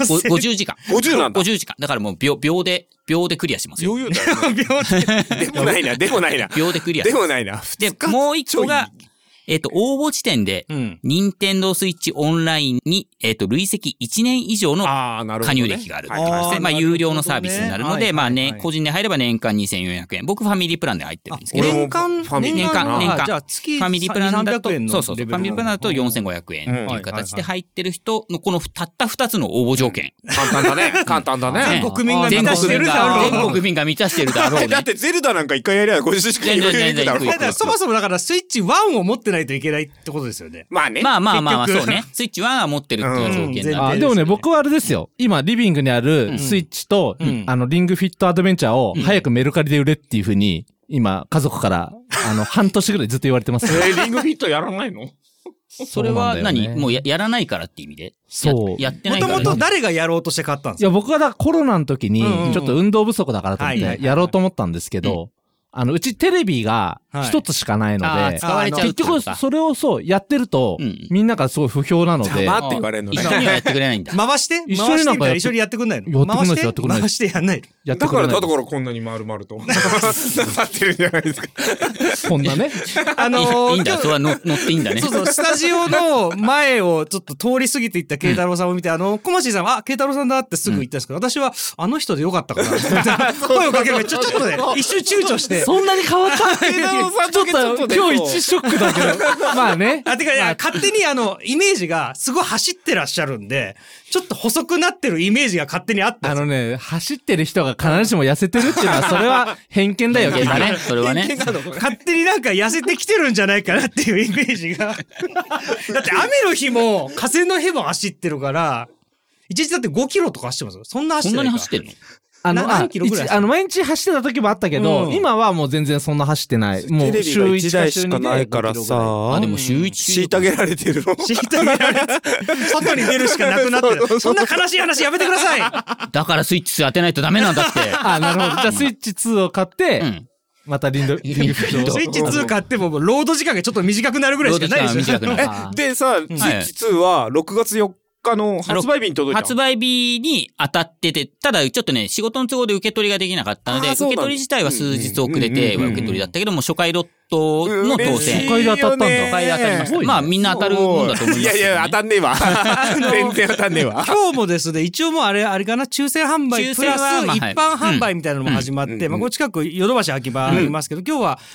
50時間。 50なんだ。 50時間。だからもう秒でクリアしますよ。 余裕だよ。でもないな。 秒でクリア。 でもないな。 で、もう一個が、応募時点で、任天堂スイッチオンラインに、累積1年以上の加入歴がある。まあ、有料のサービスになるので、まあね、個人で入れば年間2400円。僕ファミリープランで入ってるんですけど。 年間。 じゃあ月ファミリープランだと、そう。ファミリープランだと4500円っていう形で入ってる人のこのたった2つの応募条件。 簡単だね。 全国民が満たしてるだろう。 全国民が満たしてるだろう。 だってゼルダなんか一回やりゃ50時間余裕でいくだろう。 だからそもそもだからスイッチ1を持ってないといけないってことですよね。 まあね。まあ、そうね。スイッチ1は持ってるっていう条件だ。 でもね、僕はあれですよ。今、リビングにあるスイッチと、リングフィットアドベンチャーを早くメルカリで売れっていう風に、今、家族から、半年ぐらいずっと言われてます。 リングフィットやらないの？ それは何？もうやらないからって意味で？ そう。 やってないから。 もともと誰がやろうとして買ったんですか？ いや、僕はだからコロナの時に、ちょっと運動不足だからと思って、やろうと思ったんですけど、うちテレビが一つしかないので、 使われちゃう。 結局それをやってると、みんながすごい不評なので。 邪魔って言われるのね。 一緒にはやってくれないんだ。 回して一緒にやってくんないの？ やってくんない。 回してやんないの？ だからこんなに丸々と。なってるんじゃないですか。 こんなね。 いいんだ、それは乗っていいんだね。 そう、スタジオの前をちょっと通り過ぎていった慶太郎さんを見て、コマシーさんは、慶太郎さんだってすぐ言ったんですけど、私は、あの人でよかったかな。声をかけるちょっとね、一瞬躊躇して。 そんなに変わった慶太郎さんちょっと今日一ショックだけど。まあね。 てか、勝手にイメージがすごい走ってらっしゃるんで、ちょっと細くなってるイメージが勝手にあったんですよ。 走ってる人が必ずしも痩せてるっていうのは、それは偏見だよ。 偏見だね。それはね。 勝手になんか痩せてきてるんじゃないかなっていうイメージが。だって雨の日も、風の日も走ってるから、一日だって5キロとか走ってますよ。そんな走ってないか。 そんなに走ってるの？ 何キロぐらい？ 毎日走ってた時もあったけど、今はもう全然そんな走ってない。もう週1台しかないからさ。 でも週1。 虐げられてるの。 虐げられて外に出るしかなくなってる。そんな悲しい話やめてください。 だからスイッチ2当てないとダメなんだって。 なるほど。じゃあスイッチ2を買って、またリングフィット。 スイッチ2買ってもロード時間がちょっと短くなるぐらいしかないでしょ。 でさ、スイッチ2は6月4日の発売日に届いた。 発売日に当たってて、ただちょっとね、仕事の都合で受け取りができなかったので、受け取り自体は数日遅れて受け取りだったけども、初回ロットの当選。 初回で当たったんだ。 初回で当たりました。まあみんな当たるもんだと思います。 いや、当たんねえわ。全然当たんねえわ。 今日もですね、一応もうあれかな、抽選販売プラス一般販売みたいなのも始まって、ここ近くヨドバシ秋葉ありますけど、今日は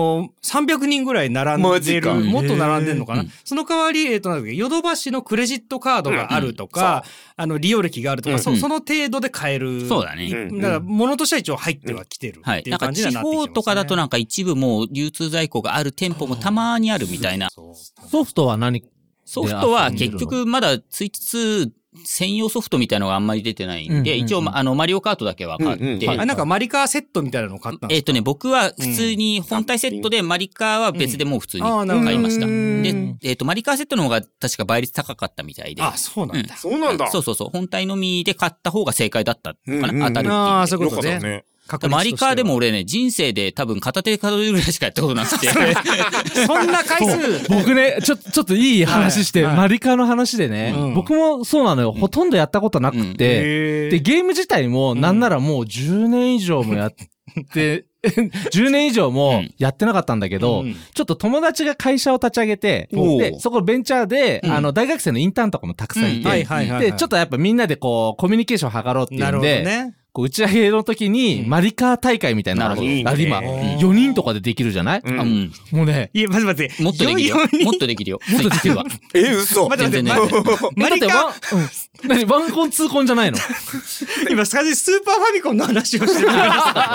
300人ぐらい並んでる、もっと並んでるのかな。その代わり、なんだっけ、ヨドバシのクレジットカードがあるとか、利用歴があるとか、その程度で買える。 そうだね。 だから、物としては一応入ってはきてるっていう感じになってきてますね。 地方とかだとなんか一部もう流通在庫がある店舗もたまにあるみたいな。 ソフトはソフトは結局まだスイッチ2専用ソフトみたいなのがあんまり出てないんで、一応マリオカートだけは買って。 なんかマリカーセットみたいなのを買ったんですか？ 僕は普通に本体セットでマリカーは別でもう普通に買いました。で、マリカーセットの方が確か倍率高かったみたいで。 そうなんだ。 そうなんだ。 そう。本体のみで買った方が正解だったのかな？当たるっていう。 そういうことね。 マリカーでも俺ね、人生で多分片手で数えるぐらいしかやったことなくて。 そんな回数僕ね、ちょっといい話して、マリカーの話でね、僕もそうなのよ。ほとんどやったことなくて、で、ゲーム自体もなんならもう10年以上もやって、10年以上もやってなかったんだけど、ちょっと友達が会社を立ち上げて、で、そこベンチャーで、大学生のインターンとかもたくさんいて、で、ちょっとやっぱみんなでコミュニケーションを図ろうっていうんで、打ち上げの時に、マリカー大会みたいなのが今、4人とかでできるじゃない？もうね。 いや、待って。 もっとできるよ。もっとできるよ。もっとできるわ。 嘘。 待って。マリカー、 何ワンコンツーコンじゃないの？ 今、スーパーファミコンの話をしてるから。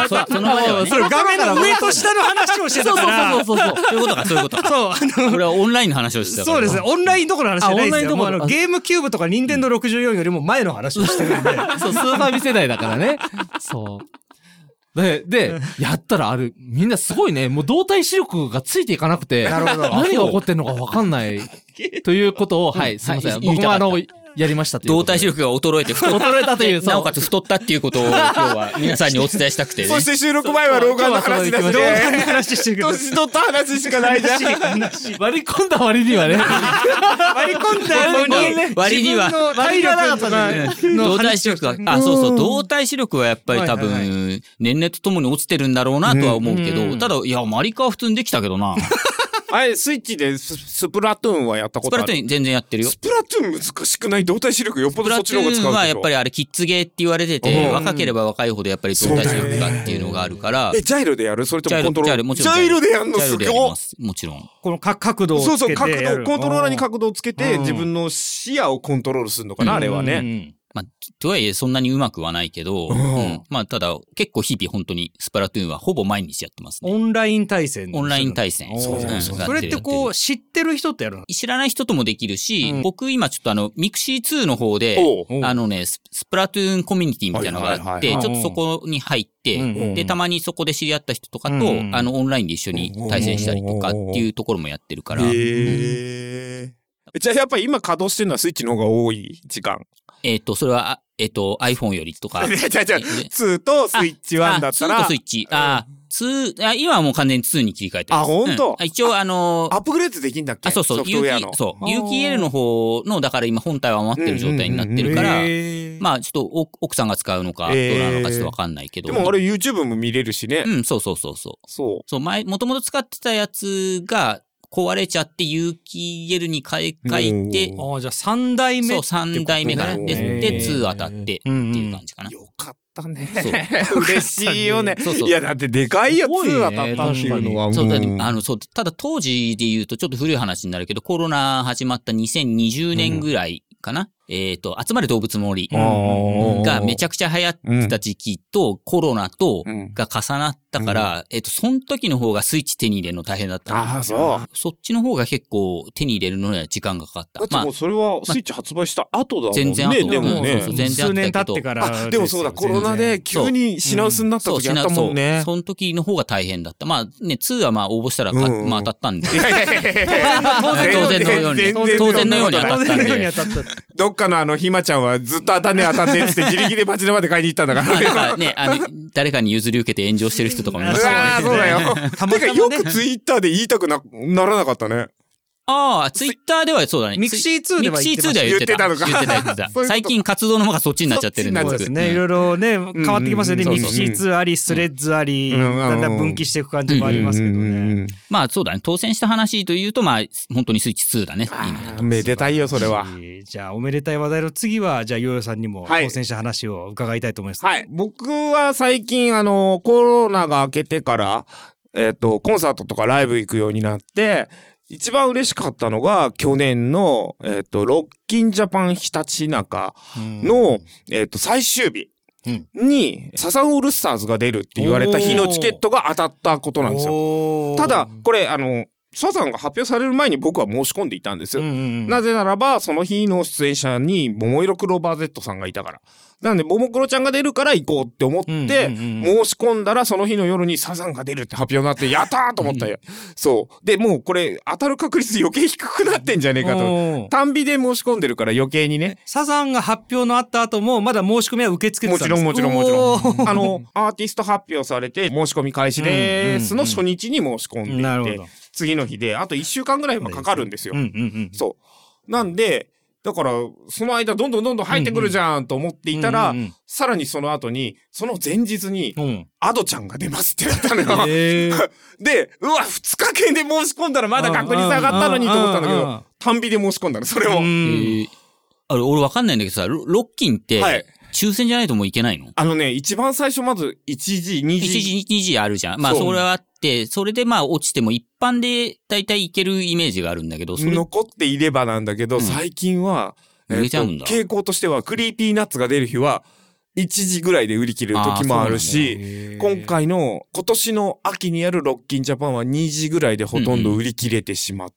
その前はね。 画面の上と下の話をしてたから。 そういうことか、そういうこと。そう。これはオンラインの話をしてたから。 そうですね。オンラインどころの話じゃないですよ。もうゲームキューブとかニンテンドー64よりも前の話をしてるんで。 そう、スーファミ世代だからね。そう。で、やったらみんなすごいね、もう動体視力がついていかなくて、 なるほど。 何が起こってんのかわかんない。ということを、はい、すいません。僕もやりましたという。 動体視力が衰えたという。なおかつ太ったっていうことを今日は皆さんにお伝えしたくてね。 そして収録前は老眼の話だしね。 老眼の話してるけど。 年取った話しかないじゃん。 割り込んだ割にはね。 割り込んだ割には。 体力とか動体視力が、そう、動体視力はやっぱり多分、年齢とともに落ちてるんだろうなとは思うけど、ただ、いや、マリカは普通にできたけどな。 あれ、スイッチでスプラトゥーンはやったことある？ スプラトゥーン全然やってるよ。 スプラトゥーン難しくない？動体視力よっぽどそっちの方が使うでしょ。 スプラトゥーンはやっぱりあれキッズゲーって言われてて、若ければ若いほどやっぱり動体視力がっていうのがあるから。 ジャイロでやる？それともコントローラー？ ジャイロでやるのすごい。 もちろん。 この角度をつけて。 そう、角度、コントローラーに角度をつけて、自分の視野をコントロールするのかな、あれはね。 まあ、とはいえそんなにうまくはないけど、まあ、ただ結構日々本当にスプラトゥーンはほぼ毎日やってますね。 オンライン対戦。 オンライン対戦。 それってこう、知ってる人ってやるの？ 知らない人ともできるし、僕今ちょっとミクシー2の方で、スプラトゥーンコミュニティみたいなのがあって、ちょっとそこに入って、で、たまにそこで知り合った人とかと、オンラインで一緒に対戦したりとかっていうところもやってるから。 じゃあやっぱり今稼働してるのはスイッチの方が多い時間？ それは、iPhone よりとか。 2とスイッチ1だったら。 2とスイッチ。今はもう完全に2に切り替えてます。 本当？ 一応アップグレードできんだっけ？ そう。 ソフトウェアの。 そう。有機 L の方の、だから今本体は余ってる状態になってるから、まあちょっと奥さんが使うのか、どうなのかちょっとわかんないけど。 でもあれ YouTube も見れるしね。 そう。そう、もともと使ってたやつが、壊れちゃって有機 L に買い替えて。 じゃあ3代目。 そう、3代目が。で、2当たってっていう感じかな。 よかったね。嬉しいよね。そう。いや、だってでかいやつ当たったっていうのはそう、ただ当時で言うとちょっと古い話になるけど、コロナ始まった2020年ぐらいかな。集まれ動物森がめちゃくちゃ流行ってた時期とコロナとが重なったから、その時の方がスイッチ手に入れるの大変だった。そっちの方が結構手に入れるのには時間がかかった。 だってもうそれはスイッチ発売した後だもんね。 全然後。 でもね。 全然数年経ってから。 でもそうだ、コロナで急に品薄になった時あったもんね。 その時の方が大変だった。まあね、2はまあ応募したらまあ当たったんで。当然のように当たったんで。 どっかのひまちゃんはずっと当たんねえっつってギリギリ街まで買いに行ったんだから。 だからね、誰かに譲り受けて炎上してる人とかもいますよね。 そうだよ。てかよくツイッターで言いたくならなかったね。 ツイッターではそうだね。 ミクシー2では言ってたのか。 言ってた。最近活動の方がそっちになっちゃってるんで。 そうですね。いろいろね、変わってきますよね。ミクシー2あり、スレッズあり、だんだん分岐していく感じもありますけどね。 まあそうだね。当選した話というと、まあ本当にスイッチ2だね。 めでたいよ、それは。 じゃあ、おめでたい話題の次は、じゃあ、ヨーヨーさんにも当選した話を伺いたいと思います。 はい。僕は最近、コロナが明けてから、コンサートとかライブ行くようになって、一番嬉しかったのが、去年の、ロッキンジャパンひたちなかの、最終日に、サザンオールスターズが出るって言われた日のチケットが当たったことなんですよ。ただ、これ、サザンが発表される前に僕は申し込んでいたんですよ。なぜならば、その日の出演者に、桃色クローバー Z さんがいたから。なんで、ももクロちゃんが出るから行こうって思って、申し込んだら、その日の夜にサザンが出るって発表になって、やったーと思ったよ。そう。で、もうこれ、当たる確率余計低くなってんじゃねえかと。単日で申し込んでるから余計にね。 サザンが発表のあった後も、まだ申し込みは受け付けてたんですか？ もちろん。アーティスト発表されて、申し込み開始ですの初日に申し込んでいて。 なるほど。 次の日で、あと1週間ぐらいはかかるんですよ。そう。なんで、だから、その間どんどん入ってくるじゃんと思っていたら、さらにその後に、その前日に、アドちゃんが出ますってなったのよ。で、うわ、2日券で申し込んだらまだ確率上がったのにと思ったんだけど、単日で申し込んだの、それも。 俺わかんないんだけどさ、ロッキンって、抽選じゃないともういけないの？ 一番最初まず1時、2時。 2時あるじゃん。まあ、それはあって、それでまあ落ちても一般でだいたいいけるイメージがあるんだけど、 残っていればなんだけど、最近は、 売れちゃうんだ。 傾向としては、クリーピーナッツが出る日は、1時ぐらいで売り切れる時もあるし、今年の秋にやるロッキンジャパンは2時ぐらいでほとんど売り切れてしまって、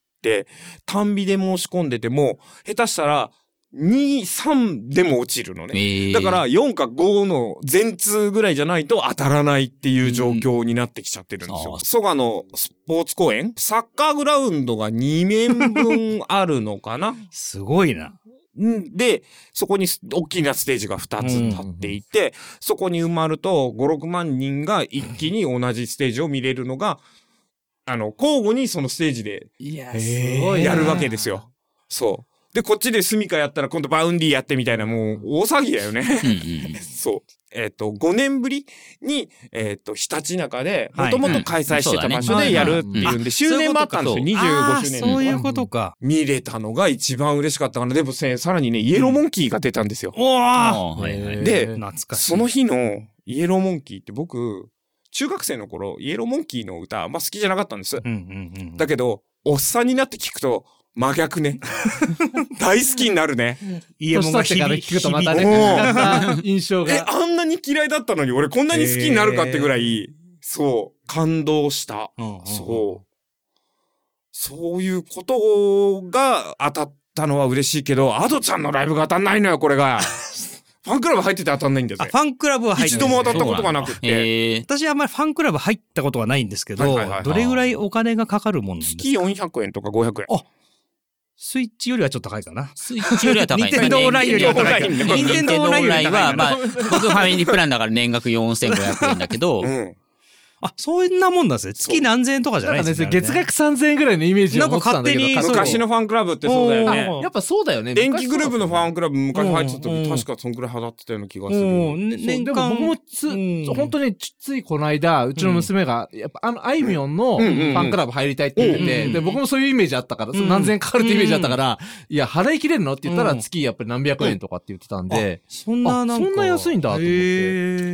単日で申し込んでても、下手したら、2、3でも落ちるのね。だから4か5の全通ぐらいじゃないと当たらないっていう状況になってきちゃってるんですよ。蘇我のスポーツ公園、サッカーグラウンドが2面分あるのかなすごいな。 で、そこに大きなステージが2つ立っていて、そこに埋まると5、6万人が一気に同じステージを見れるのが、交互にそのステージでやるわけですよ。そう。で、こっちでスミカやったら今度バウンディやってみたいな、もう大騒ぎだよね。そう。5年ぶりに、ひたちなかで、もともと開催してた場所でやるっていうんで、周年もあったんですよ。25周年。 そういうことか。 見れたのが一番嬉しかったから、でもさらにね、イエローモンキーが出たんですよ。で、その日のイエローモンキーって僕、中学生の頃、イエローモンキーの歌あんま好きじゃなかったんです。だけど、おっさんになって聞くと、真逆ね。大好きになるね。 家もが聞くとまたね、印象が。 あんなに嫌いだったのに俺こんなに好きになるかってぐらい、そう、感動した。そう。そういうことが当たったのは嬉しいけど、アドちゃんのライブが当たんないのよ、これが。ファンクラブ入ってて当たんないんだぜ。 ファンクラブは入って一度も当たったことがなくて。 私はあんまりファンクラブ入ったことはないんですけど、どれぐらいお金がかかるもんなんですか？ 月400円とか500円。 スイッチよりはちょっと高いかな。 スイッチよりは高い。 ニンテンドーラインよりは高い。ニンテンドーラインよりは高い。 まあ、僕ファミリープランだから年額4500円だけど、 あ、そんなもんなんですね。月何千円とかじゃないですね。 月額3000円ぐらいのイメージを持ってたんだけど。 なんか勝手に昔のファンクラブってそうだよね。 やっぱそうだよね。 電気グループのファンクラブ昔入ってた時、確かそんくらい払ってたような気がする。 年間。 僕も本当についこの間、うちの娘が、やっぱあいみょんのファンクラブ入りたいって言ってて、で、僕もそういうイメージあったから、何千円かかるってイメージあったから、いや、払い切れるのって言ったら月やっぱり何百円とかって言ってたんで、そんな安いんだと思って。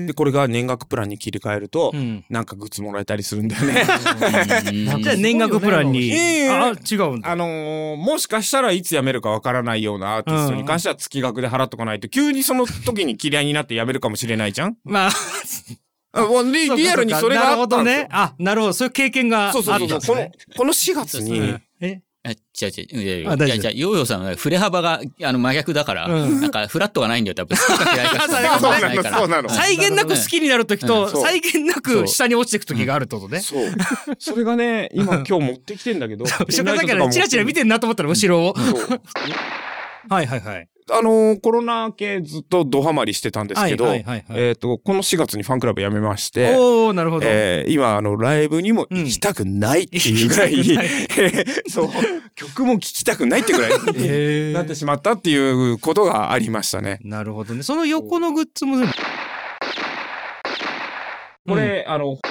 で、これが年額プランに切り替えると、なんかグッズもらえたりするんだよね。 じゃあ年額プランに。あ、違うんだ。 もしかしたらいつ辞めるかわからないようなアーティストに関しては月額で払っとかないと、急にその時に嫌いになって辞めるかもしれないじゃん。 まあ。 リアルにそれがあったんですよ。 あ、なるほど。そういう経験があったんですね。 この4月に、 違う。ヨーヨーさんは振れ幅が真逆だから、なんかフラットがないんだよ、多分。 そうなの。 際限なく好きになるときと、際限なく下に落ちていくときがあるってことね。 そう。それがね、今持ってきてんだけど。 後ろだからチラチラ見てんなと思ったら後ろを。はいはいはい。 コロナ系ずっとドハマりしてたんですけど、この4月にファンクラブ辞めまして、 なるほど。 今ライブにも行きたくないっていうぐらい、そう、曲も聴きたくないってぐらいになってしまったっていうことがありましたね。 なるほどね。その横のグッズもこれ、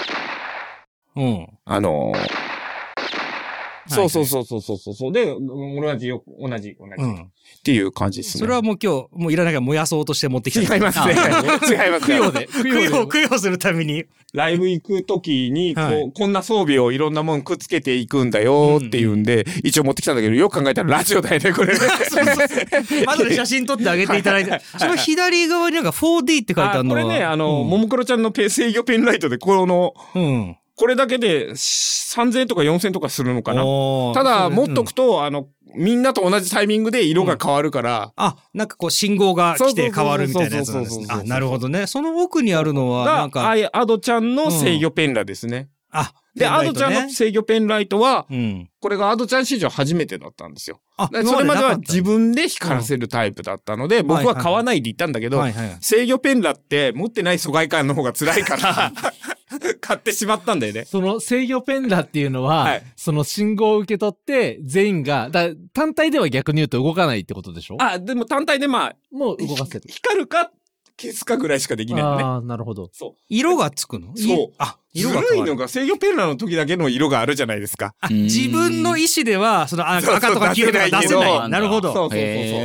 そう。で、同じ。っていう感じですね。 それはもう今日、もういらないから燃やそうとして持ってきた。 違いますね。違いますね。 供養するために。 ライブ行くときに、こんな装備をいろんなもんくっつけていくんだよっていうんで、一応持ってきたんだけど、よく考えたらラジオだよね、これ。 後で写真撮ってあげていただいて。その左側になんか 4D って書いてあるのは。 これね、ももクロちゃんの制御ペンライトで、これだけで3000円とか4000円とかするのかな。ただ、持っとくと、みんなと同じタイミングで色が変わるから。 なんかこう信号が来て変わるみたいなやつなんですね。なるほどね。その奥にあるのは、なんか。 アドちゃんの制御ペンラですね。で、アドちゃんの制御ペンライトは、これがアドちゃん史上初めてだったんですよ。それまでは自分で光らせるタイプだったので、僕は買わないで言ったんだけど、制御ペンラって持ってない疎外感の方が辛いから、買ってしまったんだよね。 その制御ペンラっていうのは、その信号を受け取って全員が、単体では逆に言うと動かないってことでしょ？ でも単体でもう動かせる。 光るか消すかぐらいしかできないのね。 なるほど。 そう。 色がつくの？ そう。色がずるいのが制御ペンラの時だけの色があるじゃないですか。 自分の意思では、その赤とか黄色とか出せない。なるほど。 そう。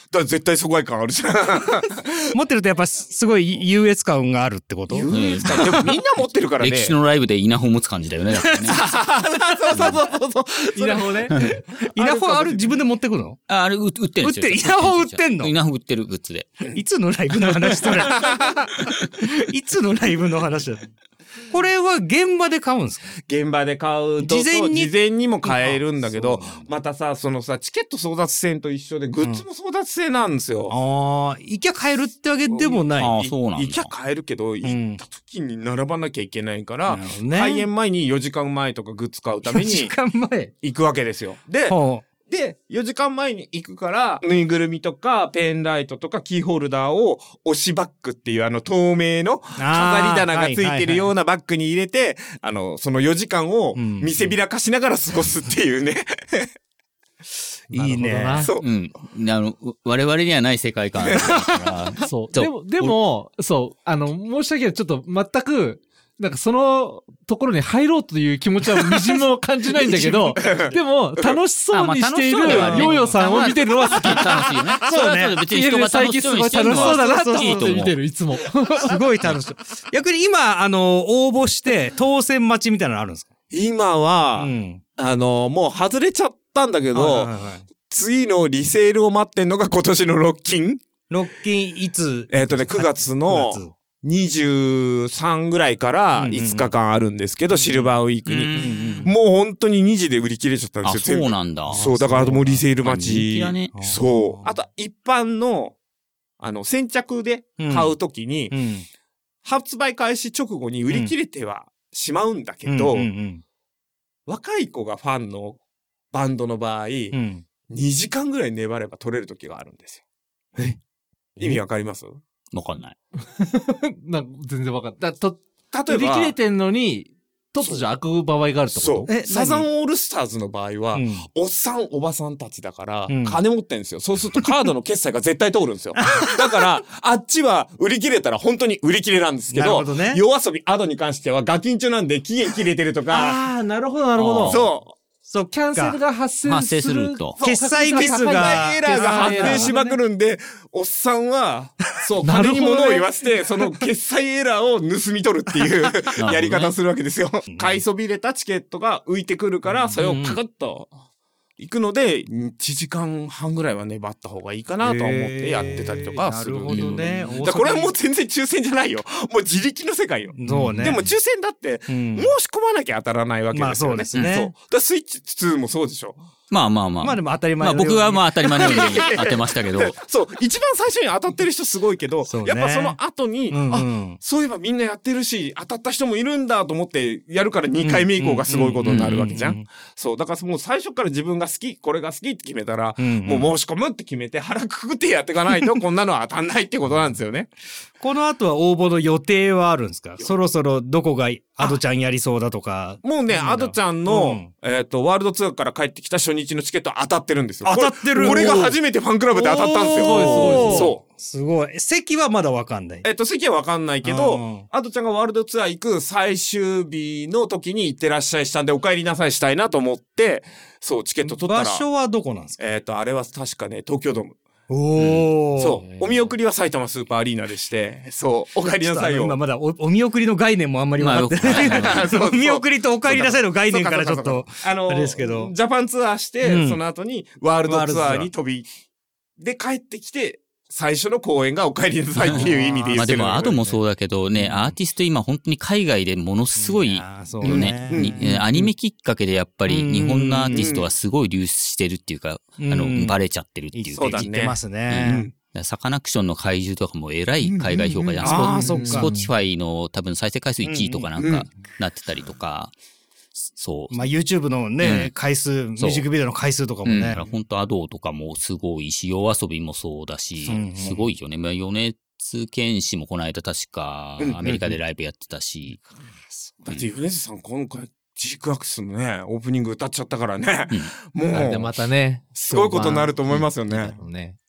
だから絶対疎外感あるじゃん。 持ってるとやっぱすごい優越感があるってこと？ 優越感。でもみんな持ってるからね。 歴史のライブで稲穂持つ感じだよね。 そう。 稲穂ね。稲穂ある自分で持ってくの？ あれ売ってるんですよ。 稲穂売ってんの？ 稲穂売ってるグッズで。 いつのライブの話それ。いつのライブの話だ。これは現場で買うんですか？ 現場で買うと事前にも買えるんだけど、またさ、そのさ、チケット争奪戦と一緒でグッズも争奪戦なんですよ。 行きゃ買えるってわけでもない。 そうなんだ。 行きゃ買えるけど、行った時に並ばなきゃいけないから、開演前に4時間前とかグッズ買うために行くわけですよ。で、4時間前に行くから、ぬいぐるみとか、ペンライトとか、キーホルダーを、押しバッグっていう透明の飾り棚がついてるようなバッグに入れて、その4時間を見せびらかしながら過ごすっていうね。 いいね。 そう。我々にはない世界観だから。 そう。でも、そう、申し訳ない。ちょっと全く、なんかそのところに入ろうという気持ちはみじんも感じないんだけど、でも楽しそうにしているヨーヨーさんを見てるのは好き。楽しいよね。 そうね。別に人が最近すごい楽しそうだなと思って見てる、いつも。 すごい楽しい。逆に今、応募して当選待ちみたいなのあるんですか？ 今は、もう外れちゃったんだけど、次のリセールを待ってんのが今年のロッキン。 ロッキンいつ ？9月の、23ぐらいから5日間あるんですけど、シルバーウィークに。もう本当に2時で売り切れちゃったんですよ。 そうなんだ。 そう、だからもうリセール待ち。そう。あと、一般の、先着で買うときに、発売開始直後に売り切れてはしまうんだけど、若い子がファンのバンドの場合、2時間ぐらい粘れば取れるときがあるんですよ。意味わかります？ わかんない。 全然わかんない。例えば、売り切れてんのに、突如開く場合があるってこと？ そう。サザンオールスターズの場合は、おっさんおばさんたちだから、金持ってんですよ。そうするとカードの決済が絶対通るんですよ。だから、あっちは売り切れたら本当に売り切れなんですけど、夜遊びアドに関してはガキンチョなんで期限切れてるとか。 ああ、なるほどなるほど。 そう。 そう、 キャンセルが発生すると。 決済ミスが、 エラーが発生しまくるんで、おっさんは、そう、金に物を言わせて、その決済エラーを盗み取るっていうやり方をするわけですよ。買いそびれたチケットが浮いてくるから、それをパクッと行くので、1時間半ぐらいは粘った方がいいかなと思ってやってたりとかする。 なるほどね。 これはもう全然抽選じゃないよ。もう自力の世界よ。 そうね。 でも抽選だって、申し込まなきゃ当たらないわけですよね。 まあそうですね。 そう。だスイッチ2もそうでしょ。 まあ。 まあでも当たり前。 僕は当たり前のように当てましたけど。 そう。一番最初に当たってる人すごいけど、やっぱその後に、そういえばみんなやってるし、当たった人もいるんだと思ってやるから2回目以降がすごいことになるわけじゃん。そう。だからもう最初から自分が好き、これが好きって決めたら、もう申し込むって決めて腹くくってやっていかないとこんなのは当たんないってことなんですよね。 この後は応募の予定はあるんですか？そろそろどこがアドちゃんやりそうだとか。 もうね、アドちゃんの、ワールドツアーから帰ってきた初日のチケット当たってるんですよ。 当たってる。 俺が初めてファンクラブで当たったんですよ。そう。 すごい。席はまだわかんない。 席はわかんないけど、アドちゃんがワールドツアー行く最終日の時に行ってらっしゃいしたんで、お帰りなさいしたいなと思って、そう、チケット取ったら。 場所はどこなんですか？ あれは確かね、東京ドーム。 そう。 お見送りは埼玉スーパーアリーナでして、そう、お帰りなさいよ。 今まだお見送りの概念もあんまり分かってない。お見送りとお帰りなさいの概念からちょっと、あれですけど。 ジャパンツアーして、その後にワールドツアーに飛び、で帰ってきて、最初の公演がお帰りなさいっていう意味で言ってる。 でもアドもそうだけどね、アーティスト今本当に海外でものすごいよね。アニメきっかけでやっぱり日本のアーティストはすごい流出してるっていうか、バレちゃってるっていうか。 そうだね。言ってますね。 サカナクションの怪獣とかもえらい海外評価じゃん。スポティファイの多分再生回数1位とかなんかなってたりとか。そう。 まあ YouTube のね、回数、ミュージックビデオの回数とかもね。 本当アドとかもすごいし、夜遊びもそうだし、すごいよね。まあ米津玄師もこの間確かアメリカでライブやってたし。 だって米津さん今回ジークアクスのね、オープニング歌っちゃったからね。もう。 でまたね。 すごいことになると思いますよね。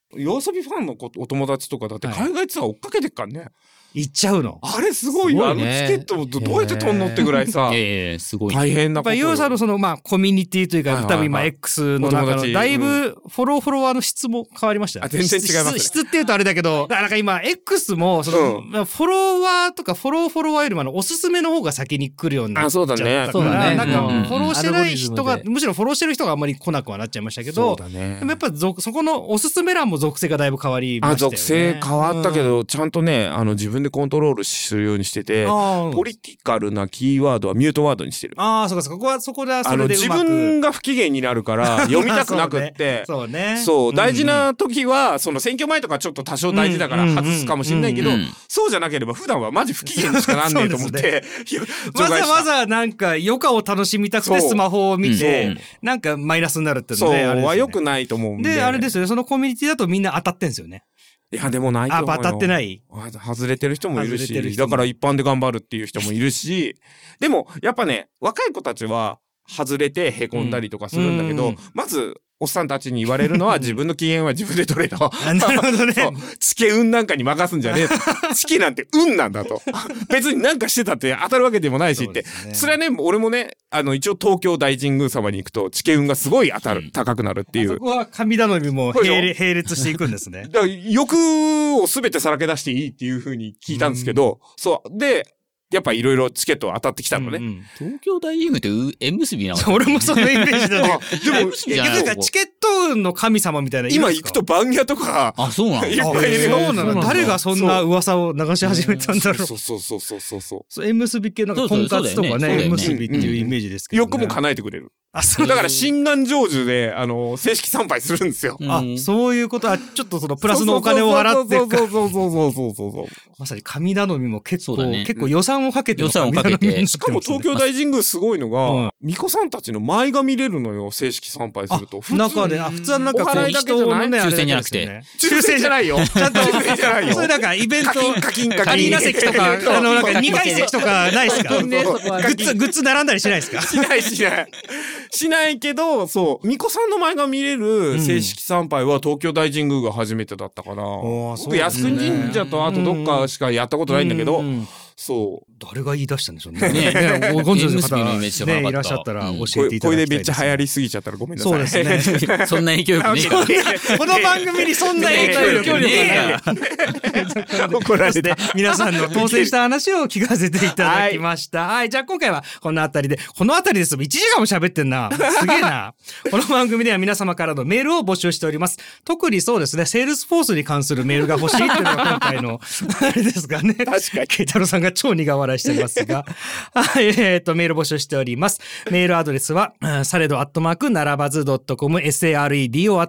夜遊びファンのお友達とかだって海外ツアー追っかけてっからね。 行っちゃうの。 あれすごいよ。チケットどうやって取んのってぐらいさ。 すごい。 大変なこと。 ユウさんのその、コミュニティというか、多分今 X の中の、だいぶフォロワーの質も変わりましたよ。 全然違いますね。 質って言うとあれだけど、なんか今 X も、フォロワーとかフォロワーよりもおすすめの方が先に来るようになっちゃったから。 そうだね。 なんか、フォローしてない人が、むしろフォローしてる人があんまり来なくはなっちゃいましたけど、でもやっぱそこのおすすめ欄も属性がだいぶ変わりましたよね。 属性変わったけど、ちゃんとね、自分でコントロールするようにしてて、ポリティカルなキーワードはミュートワードにしてる。 そうか、そこでそれで自分が不機嫌になるから読みたくなくって。 そうね。 そう、大事な時は、その選挙前とかちょっと多少大事だから外すかもしれないけど、そうじゃなければ普段はマジ不機嫌にしかなんねえと思って。 わざわざなんか余暇を楽しみたくてスマホを見て、なんかマイナスになるっていうので、 そうは良くないと思うんで。 で、あれですよね、そのコミュニティだとみんな当たってんですよね。 いや、でもないと思うよ。 当たってない。 外れてる人もいるし、だから一般で頑張るっていう人もいるし、でも、やっぱね、若い子たちは外れて凹んだりとかするんだけど、まず、おっさんたちに言われるのは自分の機嫌は自分で取れと。 なるほどね。 チケ運なんかに任すんじゃねえと。チケなんて運なんだと。別になんかしてたって当たるわけでもないしって。それはね、俺もね、一応東京大神宮様に行くとチケ運がすごい高くなるっていう。 そこは神頼みも並列していくんですね。 だから欲をすべてさらけ出していいっていう風に聞いたんですけど、そう。で、やっぱいろいろチケット当たってきたのね。 東京大神宮って縁結びなの？ 俺もそのイメージだね。 でも、 なんかチケットの神様みたいな。 今行くとバンギャとか。 そうなの？ いっぱいいるよ。 そうなの？誰がそんな噂を流し始めたんだろう。 そう。 縁結び系なんか婚活とかね、縁結びっていうイメージですけど。 欲も叶えてくれる。だから心願成就で、正式参拝するんですよ。 そういうことは、ちょっとそのプラスのお金を払って。 そう。 まさに神頼みも結構予算をかけて。 しかも東京大神宮すごいのが、巫女さんたちの舞が見れるのよ、正式参拝すると。 中で、普通はなんか人のね、 抽選じゃなくて。 抽選じゃないよ。ちゃんと抽選じゃないよ。 それなんかイベント、 課金アリーナ席とか、なんか2階席とかないですか？グッズ並んだりしないですか？ しないけど、そう、巫女さんの舞が見れる正式参拝は東京大神宮が初めてだったかな。僕、靖国神社とあとどっかしかやったことないんだけど、そう。 誰が言い出したんでしょうね。 ご存知の方ね、いらっしゃったら教えていただきたい。 これでめっちゃ流行りすぎちゃったらごめんなさい。 そうですね。 そんな影響力ねこの番組にそんな影響力ねえ。怒られて、皆さんの当選した話を聞かせていただきました。はい。じゃあ今回はこのあたりで、このあたりです。1時間も喋ってんな。すげえな。この番組では皆様からのメールを募集しております。特にそうですね、セールスフォースに関するメールが欲しいっていうのが今回の、あれですかね。 確かに。 ケイタロウさんが超苦笑いしてますが。はい、メール募集しております。メールアドレスは、サレド@ならばず .com、saredo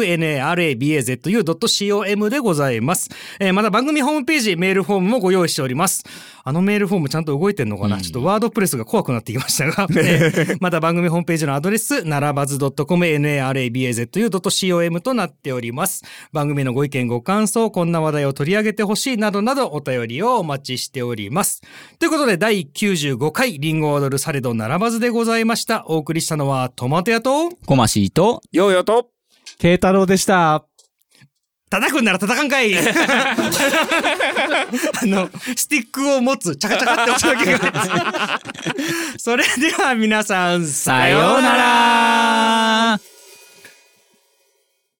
@narabazu.com でございます。また番組ホームページ、メールフォームもご用意しております。メールフォームちゃんと動いてんのかな、ちょっとワードプレスが怖くなってきましたが、また番組ホームページのアドレス、ならばず .com、narabazu.com となっております。番組のご意見ご感想、こんな話題を取り上げてほしいなどなどお便りをお待ちしております。ということで、第95回リンゴを踊るされどならばずでございました。お送りしたのはトマト屋とコマシーとヨーヨーとケイタロウでした。 叩くんなら叩かんかいスティックを持つチャカチャカって音だけがそれでは皆さんさようなら。